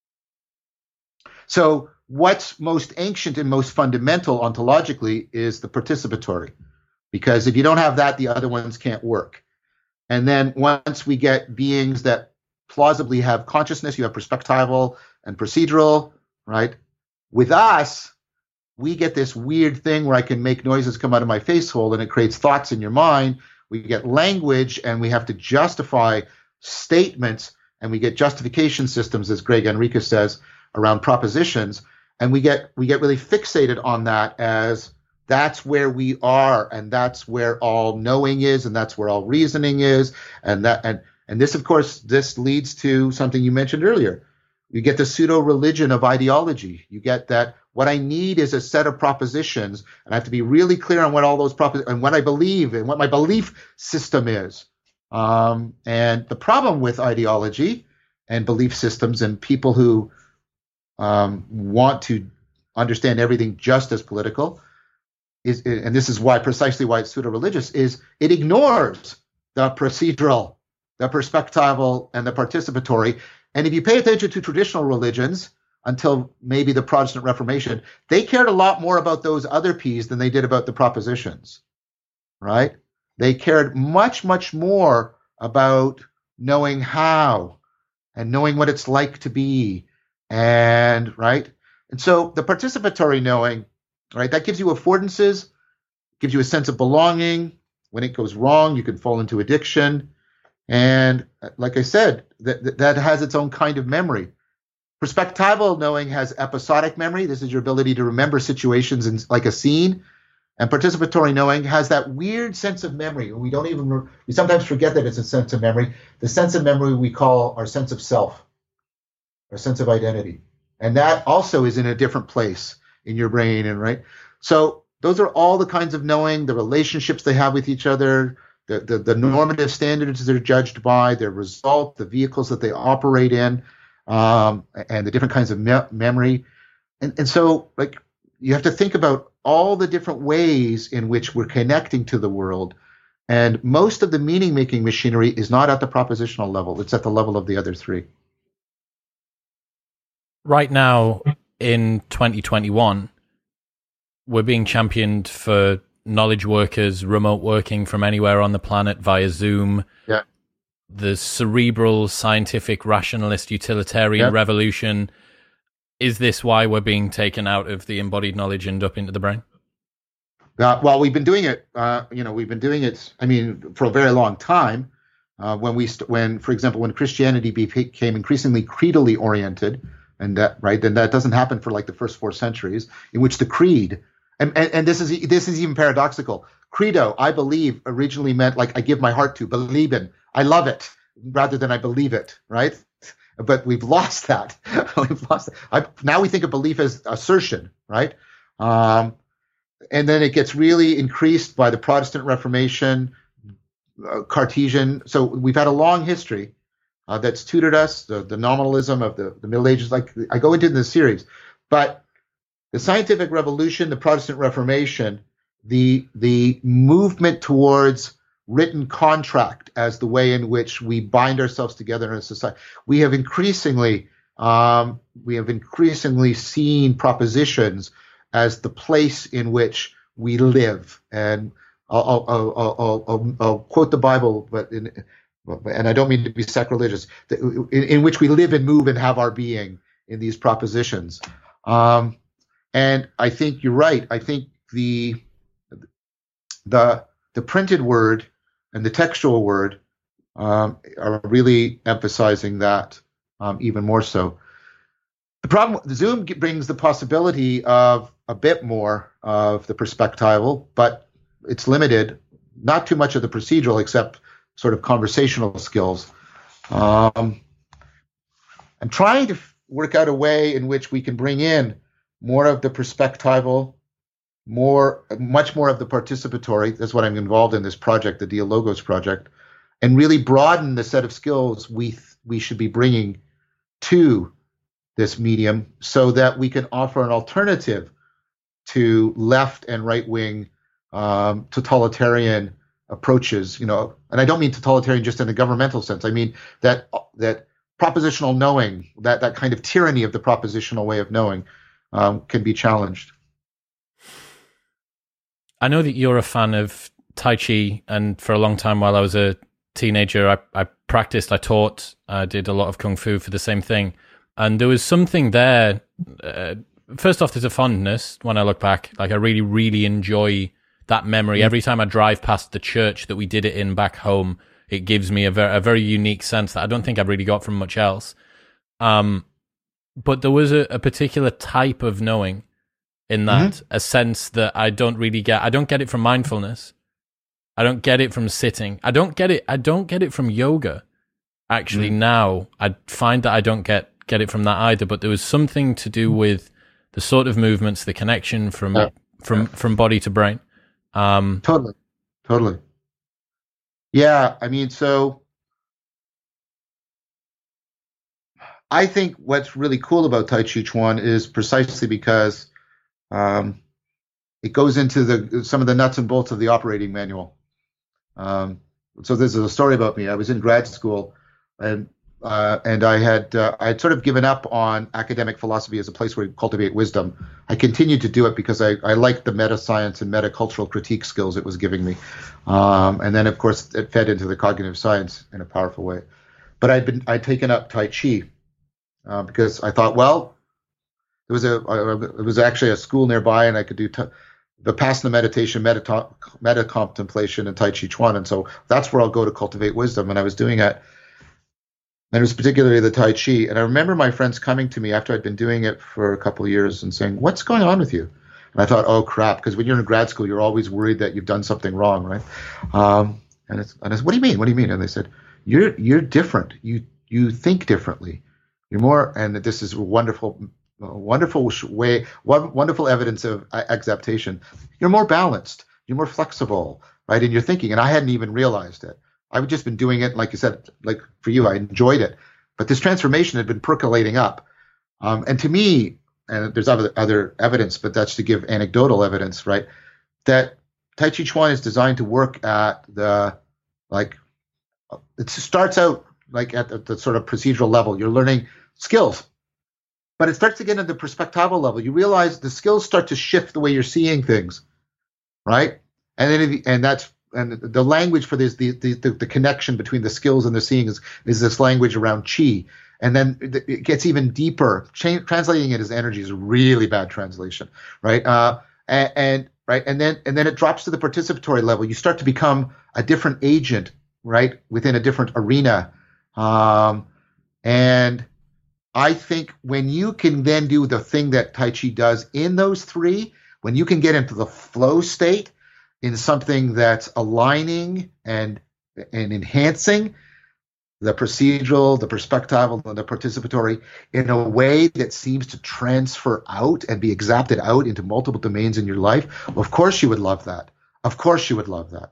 So what's most ancient and most fundamental ontologically is the participatory, because if you don't have that, the other ones can't work. And then once we get beings that plausibly have consciousness, you have perspectival and procedural, right? With us, we get this weird thing where I can make noises come out of my face hole and it creates thoughts in your mind. We get language and we have to justify statements, and we get justification systems, as Greg Enriquez says, around propositions. And we get really fixated on that as that's where we are, and that's where all knowing is, and that's where all reasoning is, and this, of course, this leads to something you mentioned earlier. You get the pseudo-religion of ideology. You get that what I need is a set of propositions, and I have to be really clear on what all those and what I believe and what my belief system is. And the problem with ideology and belief systems and people who want to understand everything just as political is, and this is precisely why it's pseudo-religious, is it ignores the procedural, the perspectival, and the participatory. And if you pay attention to traditional religions until maybe the Protestant Reformation, they cared a lot more about those other P's than they did about the propositions, right? They cared much, much more about knowing how and knowing what it's like to be. And right. And so the participatory knowing, right, that gives you affordances, gives you a sense of belonging. When it goes wrong, you can fall into addiction. And like I said, that has its own kind of memory. Perspectival knowing has episodic memory. This is your ability to remember situations in like a scene. And participatory knowing has that weird sense of memory. We sometimes forget that it's a sense of memory. The sense of memory we call our sense of self, our sense of identity. And that also is in a different place in your brain. And right. So those are all the kinds of knowing, the relationships they have with each other, the normative standards they're judged by, their result, the vehicles that they operate in. and the different kinds of memory. And so, like, you have to think about all the different ways in which we're connecting to the world. And most of the meaning-making machinery is not at the propositional level. It's at the level of the other three. Right now, in 2021, we're being championed for knowledge workers, remote working from anywhere on the planet via Zoom. Yeah. The cerebral, scientific, rationalist, utilitarian revolution. Is this why we're being taken out of the embodied knowledge and up into the brain? Well, we've been doing it. We've been doing it. I mean, for a very long time. When, for example, when Christianity became increasingly creedally oriented, and then that doesn't happen for like the first 4 centuries, in which the creed, and this is even paradoxical. Credo, I believe, originally meant like I give my heart to, believe in, I love it, rather than I believe it, right? But we've lost that. Now we think of belief as assertion, right? And then it gets really increased by the Protestant Reformation, Cartesian. So we've had a long history that's tutored us, the nominalism of the Middle Ages. Like I go into this series, but the scientific revolution, the Protestant Reformation, the movement towards written contract as the way in which we bind ourselves together in a society, we have increasingly seen propositions as the place in which we live. And I'll quote the Bible, and I don't mean to be sacrilegious, in which we live and move and have our being in these propositions. And I think you're right. I think the printed word and the textual word are really emphasizing that even more so. The problem, Zoom brings the possibility of a bit more of the perspectival, but it's limited, not too much of the procedural, except sort of conversational skills. I'm trying to work out a way in which we can bring in more of the perspectival, much more of the participatory. That's what I'm involved in this project, the Dialogos project, and really broaden the set of skills we should be bringing to this medium so that we can offer an alternative to left and right-wing totalitarian approaches, and I don't mean totalitarian just in a governmental sense. I mean that propositional knowing, that kind of tyranny of the propositional way of knowing can be challenged. I know that you're a fan of Tai Chi, and for a long time while I was a teenager, I practiced, I taught, I did a lot of Kung Fu for the same thing. And there was something there. First off, there's a fondness when I look back. Like I really, really enjoy that memory. Every time I drive past the church that we did it in back home, it gives me a very unique sense that I don't think I've really got from much else. But there was a particular type of knowing in that, a sense that I don't really get. I don't get it from mindfulness. I don't get it from sitting. I don't get it from yoga. Actually, now I find that I don't get it from that either. But there was something to do with the sort of movements, the connection from body to brain. Totally. Yeah, I mean, so I think what's really cool about Tai Chi Chuan is precisely because it goes into some of the nuts and bolts of the operating manual. So this is a story about me. I was in grad school, and I had sort of given up on academic philosophy as a place where you cultivate wisdom. I continued to do it because I liked the meta science and metacultural critique skills it was giving me, and then of course it fed into the cognitive science in a powerful way. But I'd taken up Tai Chi because I thought, well, it was actually a school nearby, and I could do Vipassana meditation, meta contemplation, and Tai Chi Chuan, and so that's where I'll go to cultivate wisdom. And I was doing it. And it was particularly the Tai Chi. And I remember my friends coming to me after I'd been doing it for a couple of years and saying, "What's going on with you?" And I thought, "Oh, crap," because when you're in grad school, you're always worried that you've done something wrong, right? And I said, "What do you mean? What do you mean?" And they said, "You're different. You think differently. You're more." And this is a wonderful way, wonderful evidence of acceptation. You're more balanced. You're more flexible, right, in your thinking. And I hadn't even realized it. I've just been doing it, like you said, like for you, I enjoyed it. But this transformation had been percolating up. And to me, and there's other evidence, but that's to give anecdotal evidence, right? That Tai Chi Chuan is designed to work at it starts out like at the sort of procedural level. You're learning skills, but it starts to get into the perspectival level. You realize the skills start to shift the way you're seeing things, right? And the language for this, the connection between the skills and the seeing is this language around chi. And then it gets even deeper. Translating it as energy is a really bad translation, right? And then it drops to the participatory level. You start to become a different agent, right, within a different arena. And I think when you can then do the thing that Tai Chi does in those three, when you can get into the flow state in something that's aligning and enhancing the procedural, the perspectival, and the participatory in a way that seems to transfer out and be exacted out into multiple domains in your life, of course you would love that. Of course you would love that.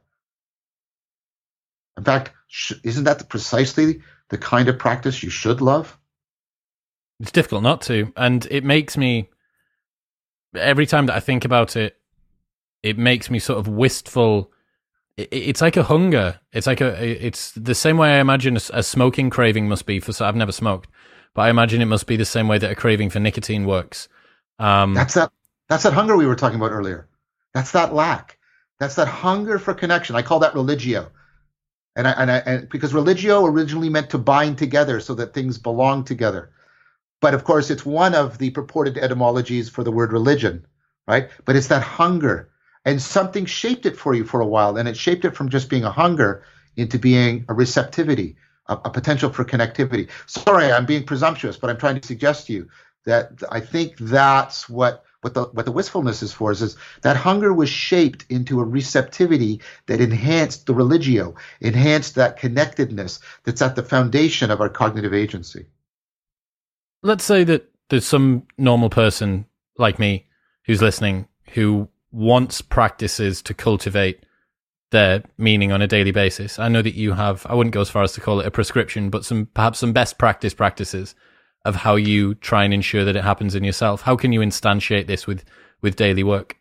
In fact, isn't that precisely the kind of practice you should love? It's difficult not to. And it makes me, every time that I think about it, it makes me sort of wistful. It's like a hunger. It's the same way I imagine a smoking craving must be for. I've never smoked, but I imagine it must be the same way that a craving for nicotine works. That's that hunger we were talking about earlier. That's that lack. That's that hunger for connection. I call that religio, and because religio originally meant to bind together so that things belong together, but of course it's one of the purported etymologies for the word religion, right? But it's that hunger. And something shaped it for you for a while, and it shaped it from just being a hunger into being a receptivity, a potential for connectivity. Sorry, I'm being presumptuous, but I'm trying to suggest to you that I think that's what the wistfulness is for, is that hunger was shaped into a receptivity that enhanced the religio, enhanced that connectedness that's at the foundation of our cognitive agency. Let's say that there's some normal person like me who's listening who wants practices to cultivate their meaning on a daily basis. I know that you have, I wouldn't go as far as to call it a prescription, but perhaps some best practices of how you try and ensure that it happens in yourself. How can you instantiate this with daily work?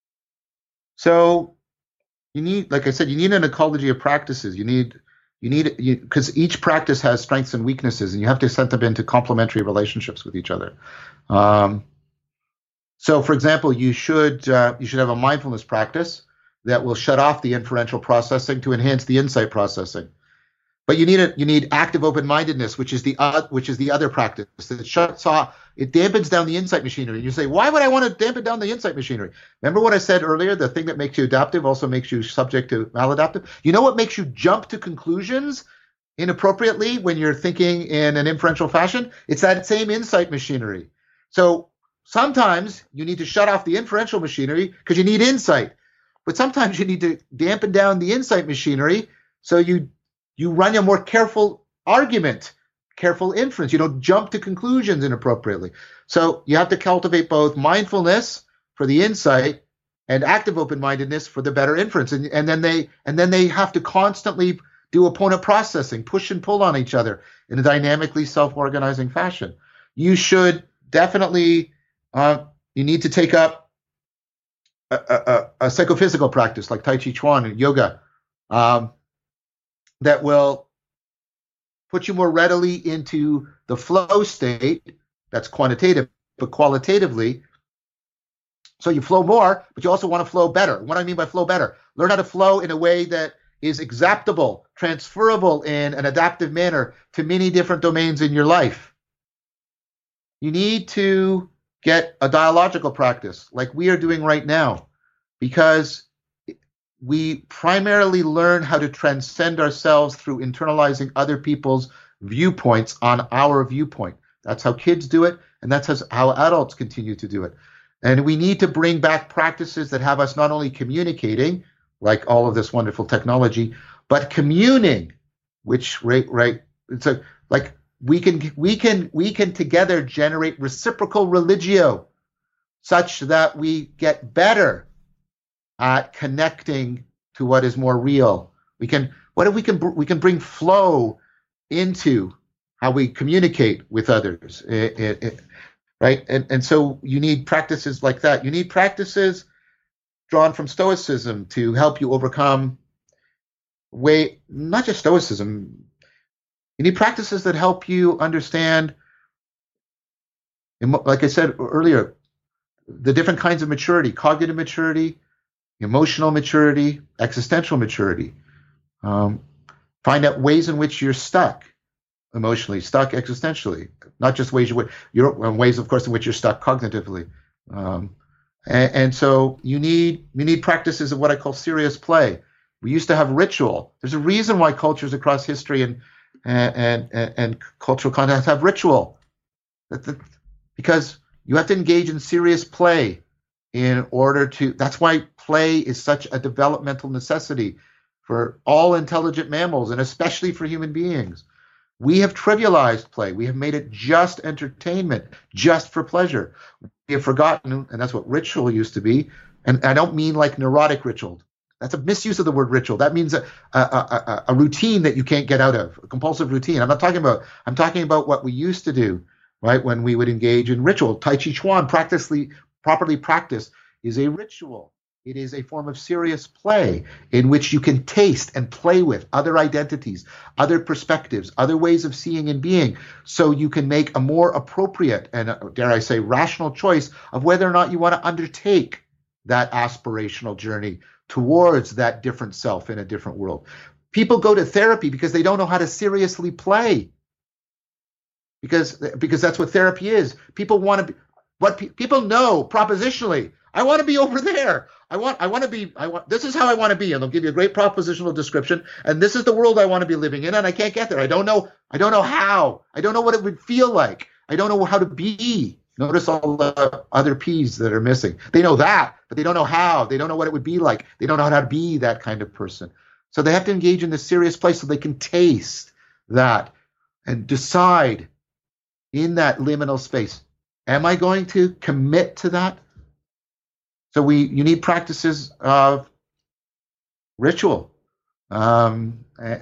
So you need, like I said, you need an ecology of practices. You need because each practice has strengths and weaknesses, and you have to set them into complementary relationships with each other. So, for example, you should have a mindfulness practice that will shut off the inferential processing to enhance the insight processing. But you need active open-mindedness, which is the other practice that shuts off. It dampens down the insight machinery. And you say, why would I want to dampen down the insight machinery? Remember what I said earlier? The thing that makes you adaptive also makes you subject to maladaptive. You know what makes you jump to conclusions inappropriately when you're thinking in an inferential fashion? It's that same insight machinery. So sometimes you need to shut off the inferential machinery because you need insight. But sometimes you need to dampen down the insight machinery so you run a more careful argument, careful inference. You don't jump to conclusions inappropriately. So you have to cultivate both mindfulness for the insight and active open-mindedness for the better inference. And then they have to constantly do opponent processing, push and pull on each other in a dynamically self-organizing fashion. You should definitely you need to take up a psychophysical practice like Tai Chi Chuan and yoga that will put you more readily into the flow state. That's quantitative, but qualitatively. So you flow more, but you also want to flow better. What do I mean by flow better? Learn how to flow in a way that is exaptable, transferable in an adaptive manner to many different domains in your life. You need to get a dialogical practice like we are doing right now, because we primarily learn how to transcend ourselves through internalizing other people's viewpoints on our viewpoint. That's how kids do it, and that's how adults continue to do it. And we need to bring back practices that have us not only communicating, like all of this wonderful technology, but communing, which it's like we can together generate reciprocal religio, such that we get better at connecting to what is more real. We can bring flow into how we communicate with others, right? And so you need practices like that. You need practices drawn from Stoicism to help you overcome not just Stoicism. You need practices that help you understand, like I said earlier, the different kinds of maturity: cognitive maturity, emotional maturity, existential maturity. Find out ways in which you're stuck emotionally, stuck existentially, not just ways ways, of course, in which you're stuck cognitively. And so you need practices of what I call serious play. We used to have ritual. There's a reason why cultures across history and cultural contexts have ritual, because you have to engage in serious play in order to. That's why play is such a developmental necessity for all intelligent mammals, and especially for human beings. We have trivialized play. We have made it just entertainment, just for pleasure. We have forgotten, and that's what ritual used to be. And I don't mean like neurotic ritual. That's a misuse of the word ritual. That means a routine that you can't get out of, a compulsive routine. I'm talking about what we used to do, right? When we would engage in ritual. Tai Chi Chuan, properly practiced, is a ritual. It is a form of serious play in which you can taste and play with other identities, other perspectives, other ways of seeing and being, so you can make a more appropriate and, dare I say, rational choice of whether or not you want to undertake that aspirational journey towards that different self in a different world. People go to therapy because they don't know how to seriously play. Because that's what therapy is. People want to be, people know propositionally. I want to be over there. This is how I want to be. And they'll give you a great propositional description. And this is the world I want to be living in. And I can't get there. I don't know how. I don't know what it would feel like. I don't know how to be. Notice all the other P's that are missing. They know that, but they don't know how. They don't know what it would be like. They don't know how to be that kind of person. So they have to engage in this serious place so they can taste that and decide in that liminal space, am I going to commit to that? So you need practices of ritual, and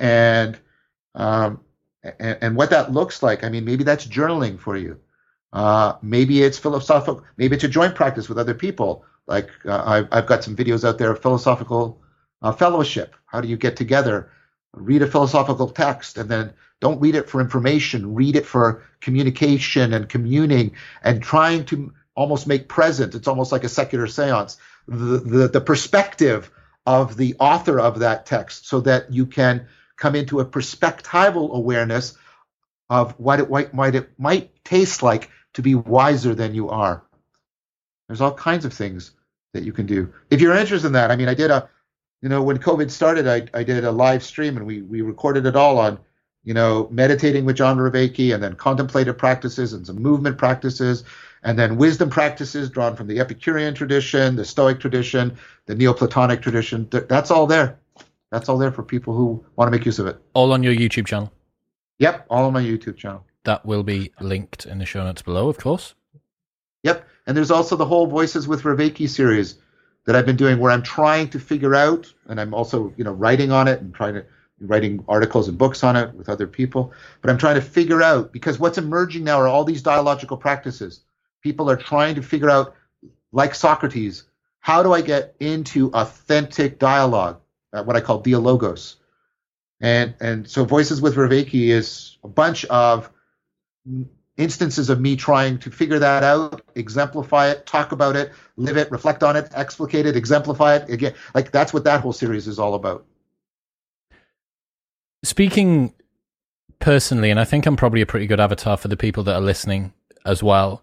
what that looks like. I mean, maybe that's journaling for you. Maybe it's philosophical. Maybe it's a joint practice with other people. Like I've got some videos out there of philosophical fellowship. How do you get together, read a philosophical text, and then don't read it for information, read it for communication and communing and trying to almost make present. It's almost like a secular seance, the perspective of the author of that text, so that you can come into a perspectival awareness of what it might taste like to be wiser than you are. There's all kinds of things that you can do. If you're interested in that, I mean, I did when COVID started, I did a live stream, and we recorded it all on, meditating with John Vervaeke, and then contemplative practices and some movement practices, and then wisdom practices drawn from the Epicurean tradition, the Stoic tradition, the Neoplatonic tradition. That's all there. That's all there for people who want to make use of it. All on your YouTube channel? Yep, all on my YouTube channel. That will be linked in the show notes below, of course. Yep, and there's also the whole Voices with Vervaeke series that I've been doing, where I'm trying to figure out, and I'm also, writing on it and writing articles and books on it with other people. But I'm trying to figure out, because what's emerging now are all these dialogical practices. People are trying to figure out, like Socrates, how do I get into authentic dialogue, what I call dialogos. And so Voices with Vervaeke is a bunch of instances of me trying to figure that out, exemplify it, talk about it, live it, reflect on it, explicate it, exemplify it. Again, like that's what that whole series is all about. Speaking personally, and I think I'm probably a pretty good avatar for the people that are listening as well,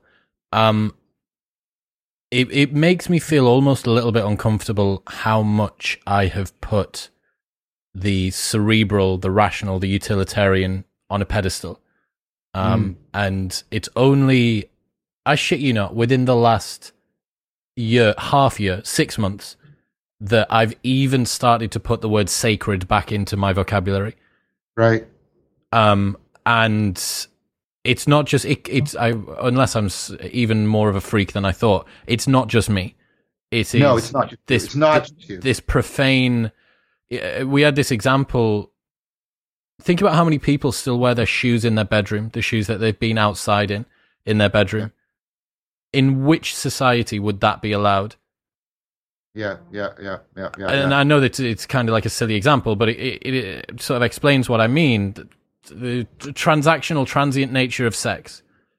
it makes me feel almost a little bit uncomfortable how much I have put the cerebral, the rational, the utilitarian on a pedestal. And it's only, I shit you not, within the last half year, 6 months, that I've even started to put the word sacred back into my vocabulary. Right. And it's not just, unless I'm even more of a freak than I thought, it's not just me. It is no, it's not just this, it's not just you. This profane, we had this example think about how many people still wear their shoes in their bedroom, the shoes that they've been outside in their bedroom. In which society would that be allowed? Yeah. And I know that it's kind of like a silly example, but it sort of explains what I mean. The transactional, transient nature of sex.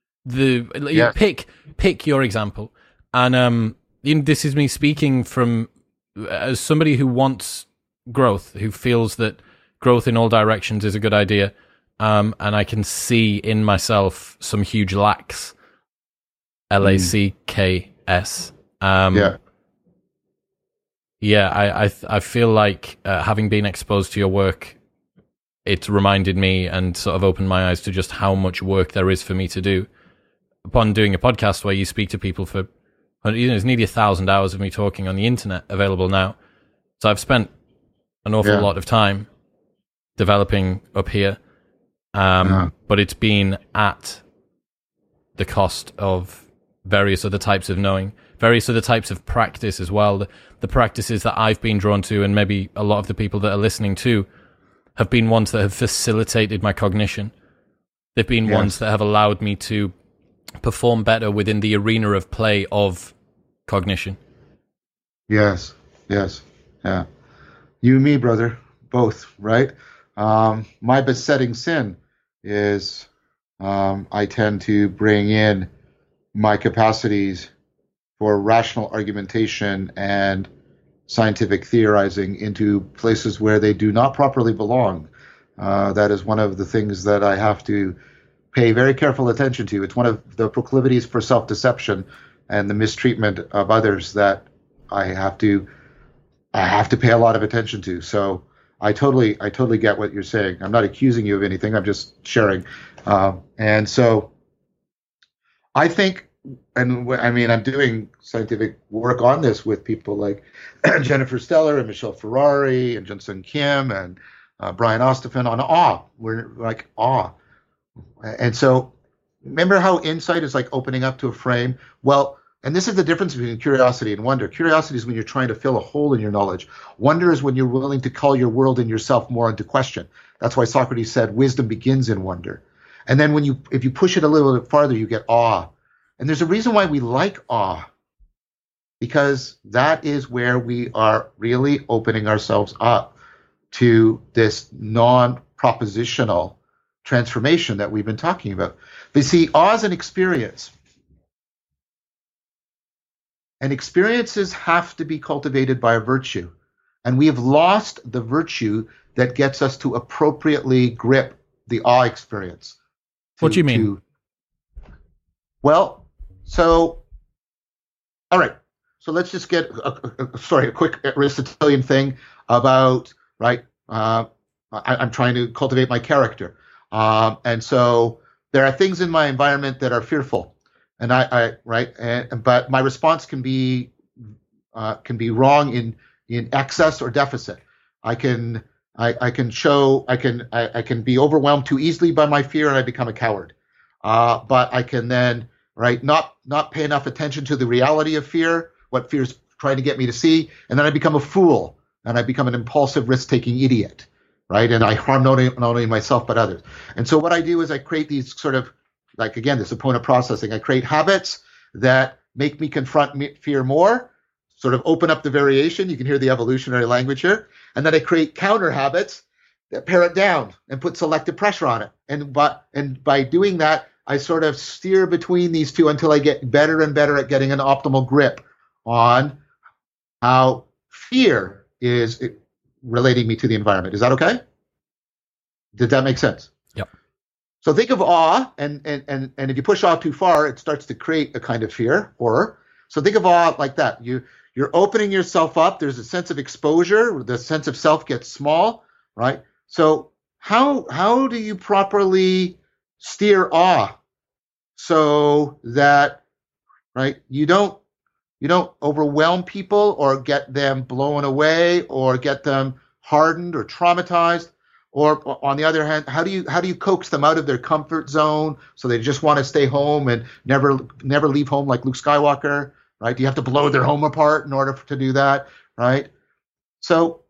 Pick your example, and this is me speaking from as somebody who wants growth, who feels that growth in all directions is a good idea, and I can see in myself some huge lacks. LACKS. I feel like having been exposed to your work, it reminded me and sort of opened my eyes to just how much work there is for me to do. Upon doing a podcast where you speak to people for, there's nearly 1,000 hours of me talking on the internet available now. So I've spent an awful lot of time developing up here, but it's been at the cost of various other types of knowing, various other types of practice as well. The practices that I've been drawn to, and maybe a lot of the people that are listening to, have been ones that have facilitated my cognition. They've been ones that have allowed me to perform better within the arena of play of cognition. Yes. Yeah. You and me, brother, both, right? My besetting sin is I tend to bring in my capacities for rational argumentation and scientific theorizing into places where they do not properly belong. That is one of the things that I have to pay very careful attention to. It's one of the proclivities for self-deception and the mistreatment of others that I have to pay a lot of attention to. So I totally get what you're saying. I'm not accusing you of anything. I'm just sharing. And so I think, and I mean, I'm doing scientific work on this with people like Jennifer Stellar and Michelle Ferrari and Jun-Sung Kim and Brian Ostafin on awe. We're like awe. And so remember how insight is like opening up to a frame? Well, and this is the difference between curiosity and wonder. Curiosity is when you're trying to fill a hole in your knowledge. Wonder is when you're willing to call your world and yourself more into question. That's why Socrates said wisdom begins in wonder. And then if you push it a little bit farther, you get awe. And there's a reason why we like awe, because that is where we are really opening ourselves up to this non-propositional transformation that we've been talking about. But see, awe is an experience. And experiences have to be cultivated by a virtue. And we have lost the virtue that gets us to appropriately grip the awe experience. What do you mean? All right. So let's just get a quick Aristotelian thing about, right? I'm trying to cultivate my character. And so there are things in my environment that are fearful. And but my response can be wrong in excess or deficit. I can be overwhelmed too easily by my fear and I become a coward. But I can then, not pay enough attention to the reality of fear, what fear is trying to get me to see, and then I become a fool and I become an impulsive, risk-taking idiot, right? And I harm not only myself but others. And so what I do is I create these sort of, like again, this opponent processing. I create habits that make me confront fear more, sort of open up the variation. You can hear the evolutionary language here. And then I create counter habits that pare it down and put selective pressure on it. And by doing that, I sort of steer between these two until I get better and better at getting an optimal grip on how fear is relating me to the environment. Is that okay? Did that make sense? Yep. So think of awe, and if you push awe too far, it starts to create a kind of fear, horror. So think of awe like that. You're opening yourself up. There's a sense of exposure. The sense of self gets small, right? So how do you properly steer awe so that, right, you don't overwhelm people or get them blown away or get them hardened or traumatized? Or on the other hand, how do you coax them out of their comfort zone so they just want to stay home and never leave home like Luke Skywalker, right? Do you have to blow their home apart in order to do that, right? So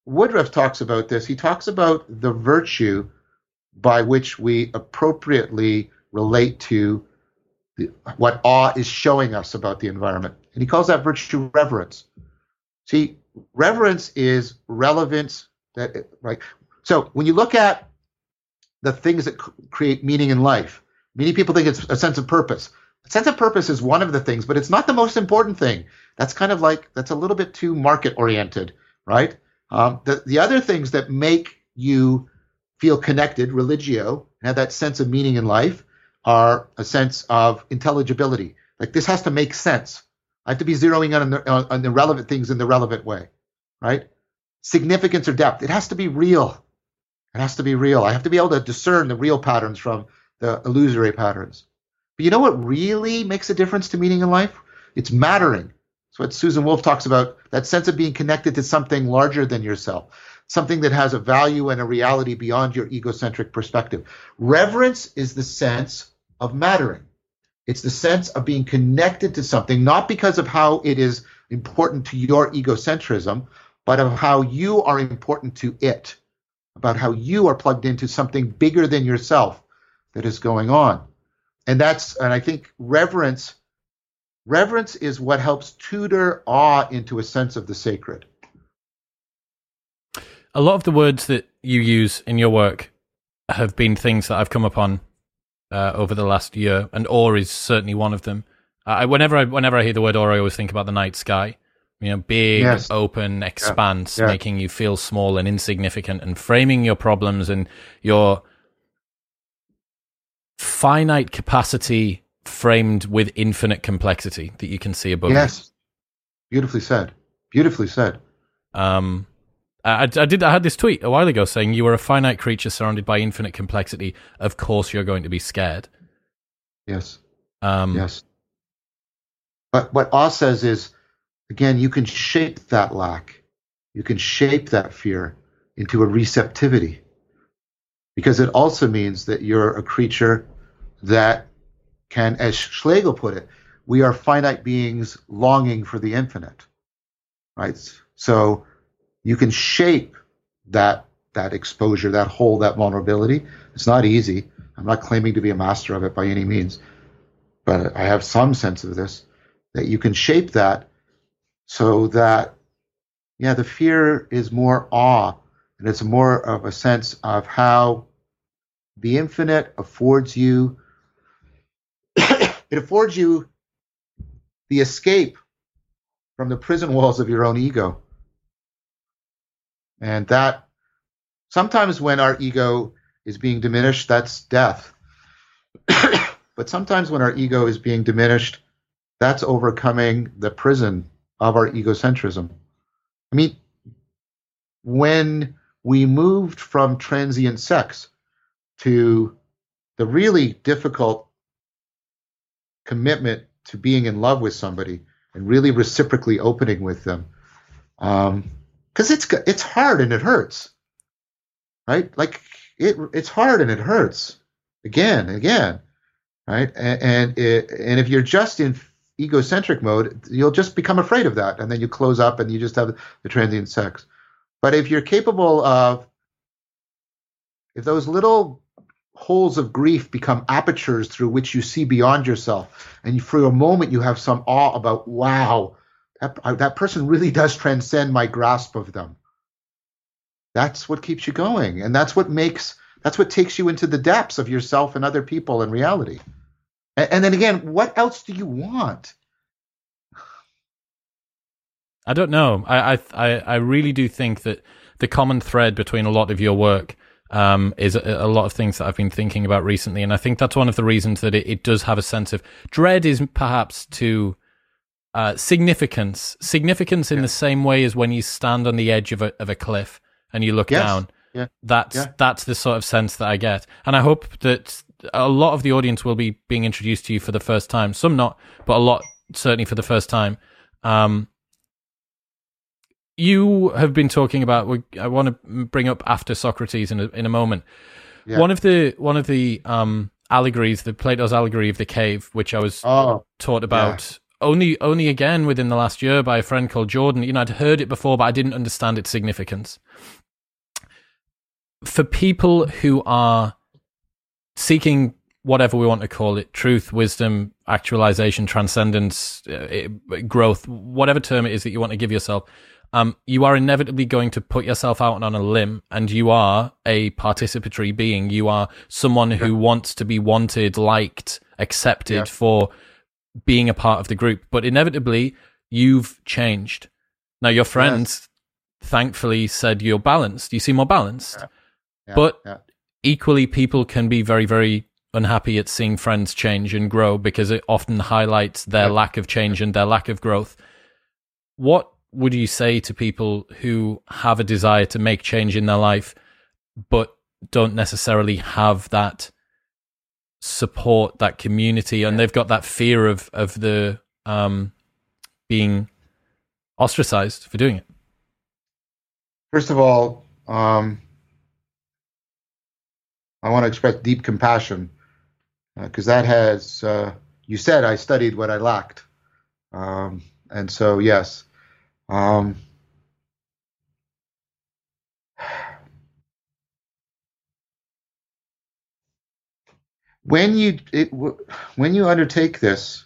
Woodruff talks about this. He talks about the virtue by which we appropriately relate to what awe is showing us about the environment. And he calls that virtue reverence. See, reverence is relevance. Right? So when you look at the things that create meaning in life, many people think it's a sense of purpose. A sense of purpose is one of the things, but it's not the most important thing. That's kind of like, that's a little bit too market oriented, right? The other things that make you feel connected, religio, and have that sense of meaning in life, are a sense of intelligibility. Like, this has to make sense. I have to be zeroing on the relevant things in the relevant way, right? Significance or depth. It has to be real. It has to be real. I have to be able to discern the real patterns from the illusory patterns. But you know what really makes a difference to meaning in life? It's mattering. It's what Susan Wolf talks about, that sense of being connected to something larger than yourself, something that has a value and a reality beyond your egocentric perspective. Reverence is the sense of mattering. It's the sense of being connected to something, not because of how it is important to your egocentrism, but of how you are important to it, about how you are plugged into something bigger than yourself that is going on. And I think reverence is what helps tutor awe into a sense of the sacred. A lot of the words that you use in your work have been things that I've come upon over the last year, and awe is certainly one of them. Whenever I hear the word awe, I always think about the night sky. Big, yes. Open expanse, yeah. Making you feel small and insignificant, and framing your problems and your finite capacity framed with infinite complexity that you can see above. Yes, beautifully said. Beautifully said. I had this tweet a while ago saying, you are a finite creature surrounded by infinite complexity. Of course, you're going to be scared. Yes. Yes. But what awe says is, again, you can shape that lack. You can shape that fear into a receptivity, because it also means that you're a creature that can, as Schlegel put it, we are finite beings longing for the infinite, right? So you can shape that exposure, that hole, that vulnerability. It's not easy. I'm not claiming to be a master of it by any means, but I have some sense of this, that you can shape that so that, yeah, the fear is more awe, and it's more of a sense of how the infinite affords you, it affords you the escape from the prison walls of your own ego. And that sometimes when our ego is being diminished, that's death. But sometimes when our ego is being diminished, that's overcoming the prison of our egocentrism. I mean, when we moved from transient sex to the really difficult commitment to being in love with somebody and really reciprocally opening with them, because it's hard and it hurts, right? Like it's hard and it hurts again and again, right? And if you're just in egocentric mode, you'll just become afraid of that, and then you close up and you just have the transient sex. But if you're capable of, if those little holes of grief become apertures through which you see beyond yourself, and for a moment you have some awe about, wow, that person really does transcend my grasp of them. That's what keeps you going, and that's what takes you into the depths of yourself and other people and reality. And then again, what else do you want? I don't know. I really do think that the common thread between a lot of your work is a lot of things that I've been thinking about recently, and I think that's one of the reasons that it does have a sense of dread, is perhaps to significance in the same way as when you stand on the edge of a cliff and you look down. Yeah. That's the sort of sense that I get, and I hope that a lot of the audience will be being introduced to you for the first time. Some not, but a lot certainly for the first time. You have been talking about. I want to bring up after Socrates in a moment. Yeah. One of the allegories, the Plato's allegory of the cave, which I was taught about only again within the last year by a friend called Jordan. You know, I'd heard it before, but I didn't understand its significance. For people who are seeking whatever we want to call it, truth, wisdom, actualization, transcendence, growth, whatever term it is that you want to give yourself, you are inevitably going to put yourself out on a limb, and you are a participatory being. You are someone who wants to be wanted, liked, accepted for being a part of the group. But inevitably, you've changed. Now, your friends, thankfully, said you're balanced. You seem more balanced. But equally, people can be very, very unhappy at seeing friends change and grow because it often highlights their lack of change and their lack of growth. What would you say to people who have a desire to make change in their life, but don't necessarily have that support, that community, and they've got that fear of the being ostracized for doing it? First of all, I want to express deep compassion because that has, you said I studied what I lacked. And so, yes. When you undertake this,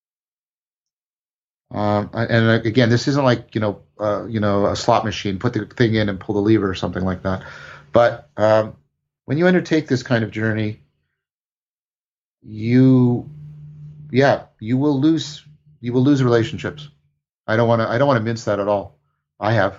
and again, this isn't like a slot machine. Put the thing in and pull the lever or something like that. But when you undertake this kind of journey, you will lose relationships. I don't want to mince that at all. I have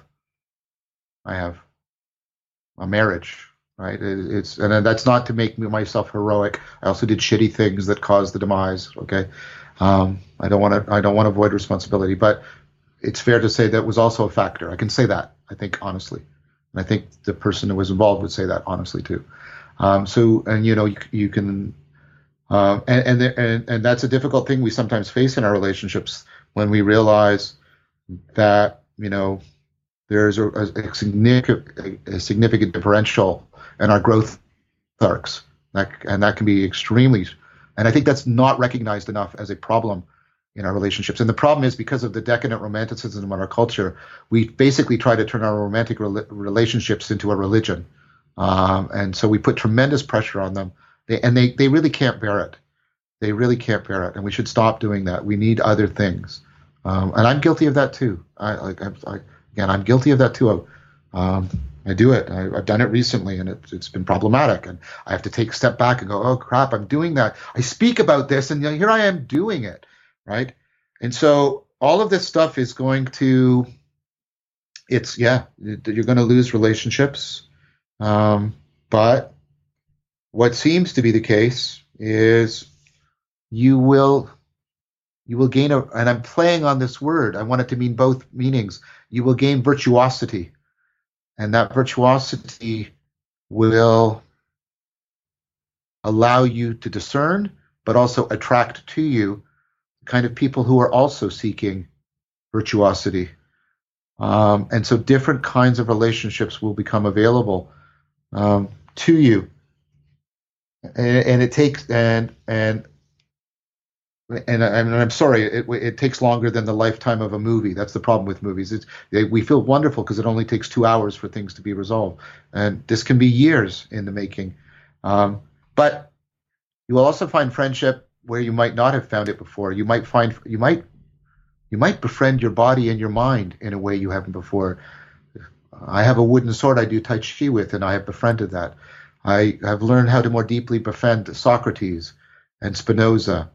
a marriage, right? And that's not to make myself heroic. I also did shitty things that caused the demise. Okay, I don't want to avoid responsibility, but it's fair to say that was also a factor. I can say that, I think, honestly, and I think the person who was involved would say that honestly too. You can, and that's a difficult thing we sometimes face in our relationships when we realize that there's a significant differential in our growth arcs, and that can be extremely. And I think that's not recognized enough as a problem in our relationships. And the problem is because of the decadent romanticism in our culture, we basically try to turn our romantic relationships into a religion. And so we put tremendous pressure on them. They really can't bear it. They really can't bear it. And we should stop doing that. We need other things. And I'm guilty of that too. I'm guilty of that too. I do it. I've done it recently, and it's been problematic. And I have to take a step back and go, oh crap, I'm doing that. I speak about this, and here I am doing it, right? And so all of this stuff is going to, you're going to lose relationships. But what seems to be the case is you will gain and I'm playing on this word. I want it to mean both meanings. You will gain virtuosity. And that virtuosity will allow you to discern, but also attract to you the kind of people who are also seeking virtuosity. And so different kinds of relationships will become available to you. And it takes, and I'm sorry, it takes longer than the lifetime of a movie. That's the problem with movies. We feel wonderful because it only takes 2 hours for things to be resolved, and this can be years in the making. But you will also find friendship where you might not have found it before. You might befriend your body and your mind in a way you haven't before. I have a wooden sword I do Tai Chi with, and I have befriended that. I have learned how to more deeply befriend Socrates and Spinoza.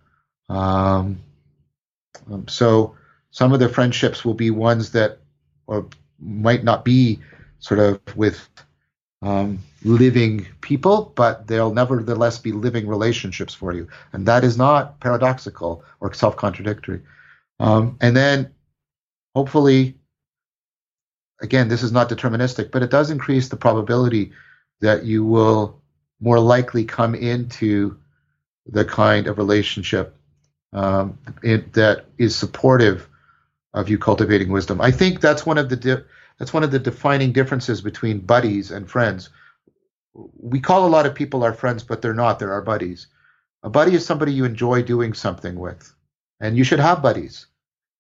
So some of the friendships will be ones that or might not be sort of with living people, but they'll nevertheless be living relationships for you. And that is not paradoxical or self-contradictory. And then hopefully, again, this is not deterministic, but it does increase the probability that you will more likely come into the kind of relationship that is supportive of you cultivating wisdom. I think that's one of the defining differences between buddies and friends. We call a lot of people our friends, but they're not. They're our buddies. A buddy is somebody you enjoy doing something with, and you should have buddies.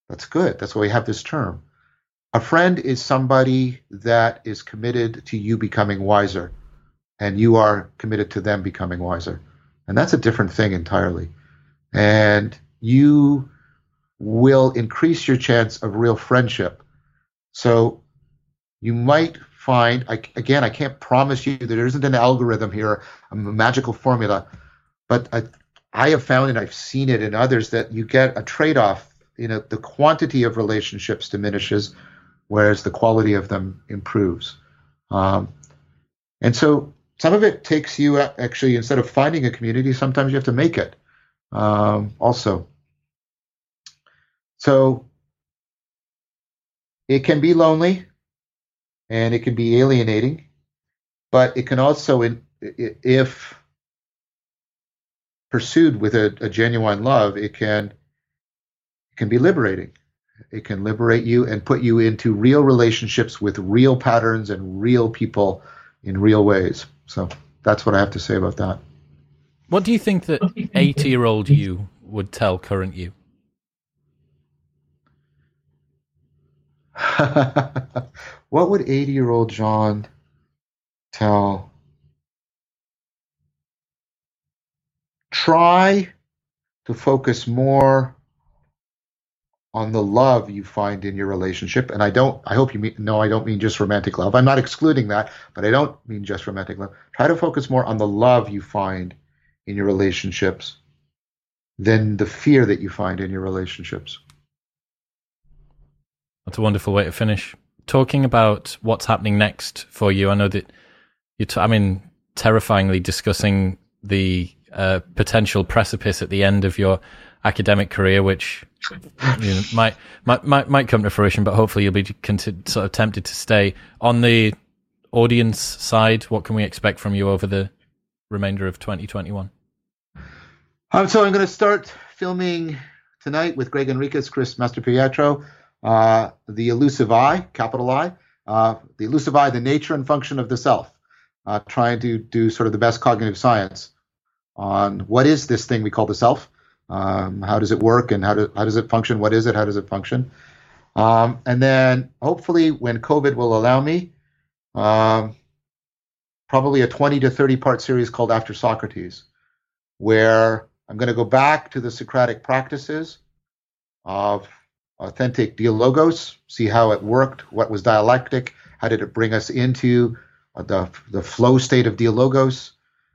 That's good. That's why we have this term. A friend is somebody that is committed to you becoming wiser, and you are committed to them becoming wiser. And that's a different thing entirely. And you will increase your chance of real friendship. So you might find, I can't promise you that there isn't an algorithm here, a magical formula, but I have found, and I've seen it in others, that you get a trade-off. The quantity of relationships diminishes, whereas the quality of them improves. And so some of it takes you, actually, instead of finding a community, sometimes you have to make it also. So it can be lonely and it can be alienating, but it can also, if pursued with a genuine love, it can be liberating. It can liberate you and put you into real relationships with real patterns and real people in real ways. So that's what I have to say about that. What do you think that 80-year-old you would tell current you? What would 80-year-old John tell? Try to focus more on the love you find in your relationship. And I hope you I don't mean just romantic love. I'm not excluding that, but I don't mean just romantic love. Try to focus more on the love you find in your relationships than the fear that you find in your relationships. That's a wonderful way to finish. Talking about what's happening next for you, I know that you're, terrifyingly discussing the potential precipice at the end of your academic career, which might come to fruition, but hopefully you'll be sort of tempted to stay. On the audience side, what can we expect from you over the remainder of 2021? So I'm going to start filming tonight with Greg Enriquez, Chris Mastropietro, The Elusive I, capital I, The Elusive I, the nature and function of the self, trying to do sort of the best cognitive science on what is this thing we call the self, how does it work, and how does it function, what is it, how does it function. And then hopefully when COVID will allow me, probably a 20 to 30 part series called After Socrates, where I'm going to go back to the Socratic practices of authentic dialogos, see how it worked, what was dialectic, how did it bring us into the flow state of dialogos,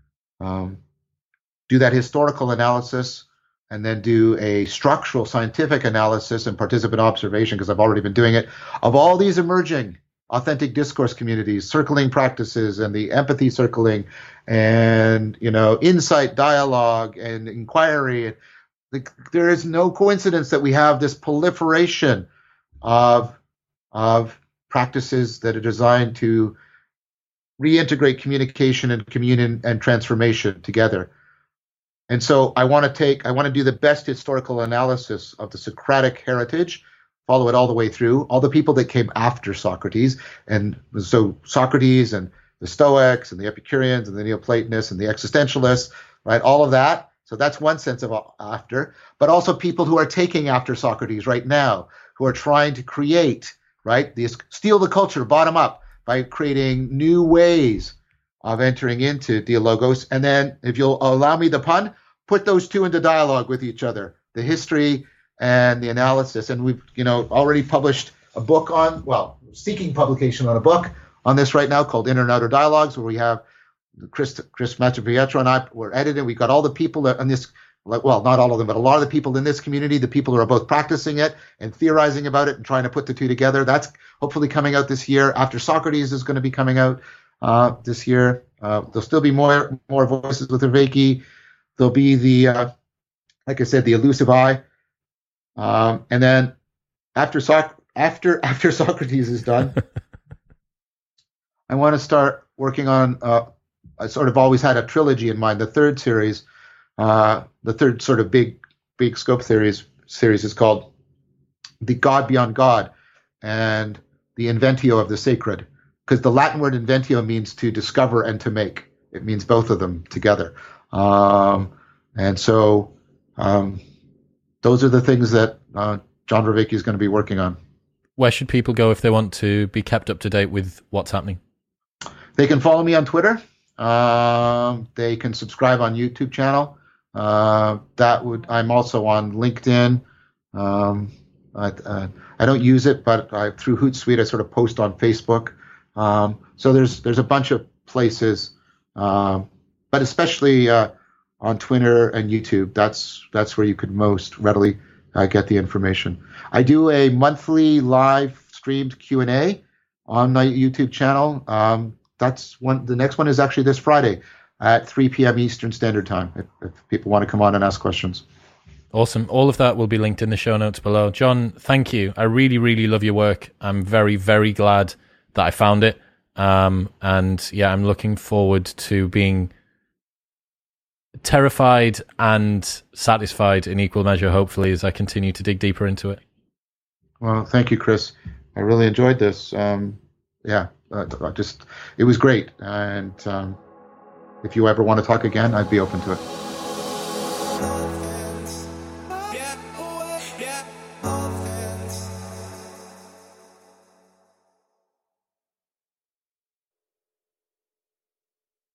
do that historical analysis, and then do a structural scientific analysis and participant observation, because I've already been doing it, of all these emerging authentic discourse communities, circling practices, and the empathy circling, and insight dialogue and inquiry. There is no coincidence that we have this proliferation of practices that are designed to reintegrate communication and communion and transformation together. And so I want to do the best historical analysis of the Socratic heritage, follow it all the way through, all the people that came after Socrates. And so Socrates and the Stoics and the Epicureans and the Neoplatonists and the existentialists, right? All of that. So that's one sense of after, but also people who are taking after Socrates right now, who are trying to create, right? Steal the culture bottom up by creating new ways of entering into dialogos. And then, if you'll allow me the pun, put those two into dialogue with each other, the history and the analysis. And we've, already published a book seeking publication on a book on this right now called Inner and Outer Dialogues, where we have Chris Mastropietro and I were editing. We've got all the people on this, not all of them, but a lot of the people in this community, the people who are both practicing it and theorizing about it and trying to put the two together. That's hopefully coming out this year. After Socrates is going to be coming out this year. There'll still be more voices with Vervaeke. There'll be like I said, the Elusive I. And then after Socrates is done, I want to start working on, I sort of always had a trilogy in mind. The third series, the third sort of big scope series is called The God Beyond God and the Inventio of the Sacred, because the Latin word inventio means to discover and to make. It means both of them together. And so those are the things that John Vervaeke is going to be working on. Where should people go if they want to be kept up to date with what's happening? They can follow me on Twitter. They can subscribe on YouTube channel. I'm also on LinkedIn. I don't use it, but through Hootsuite, I sort of post on Facebook. So there's a bunch of places, but especially on Twitter and YouTube. That's where you could most readily get the information. I do a monthly live streamed Q&A on my YouTube channel. The next one is actually this Friday at 3 p.m. Eastern Standard Time, if people want to come on and ask questions. Awesome. All of that will be linked in the show notes below. John, thank you. I really, really love your work. I'm very, very glad that I found it. And yeah, I'm looking forward to being terrified and satisfied in equal measure, hopefully, as I continue to dig deeper into it. Well, thank you, Chris. I really enjoyed this. It was great. And if you ever want to talk again, I'd be open to it.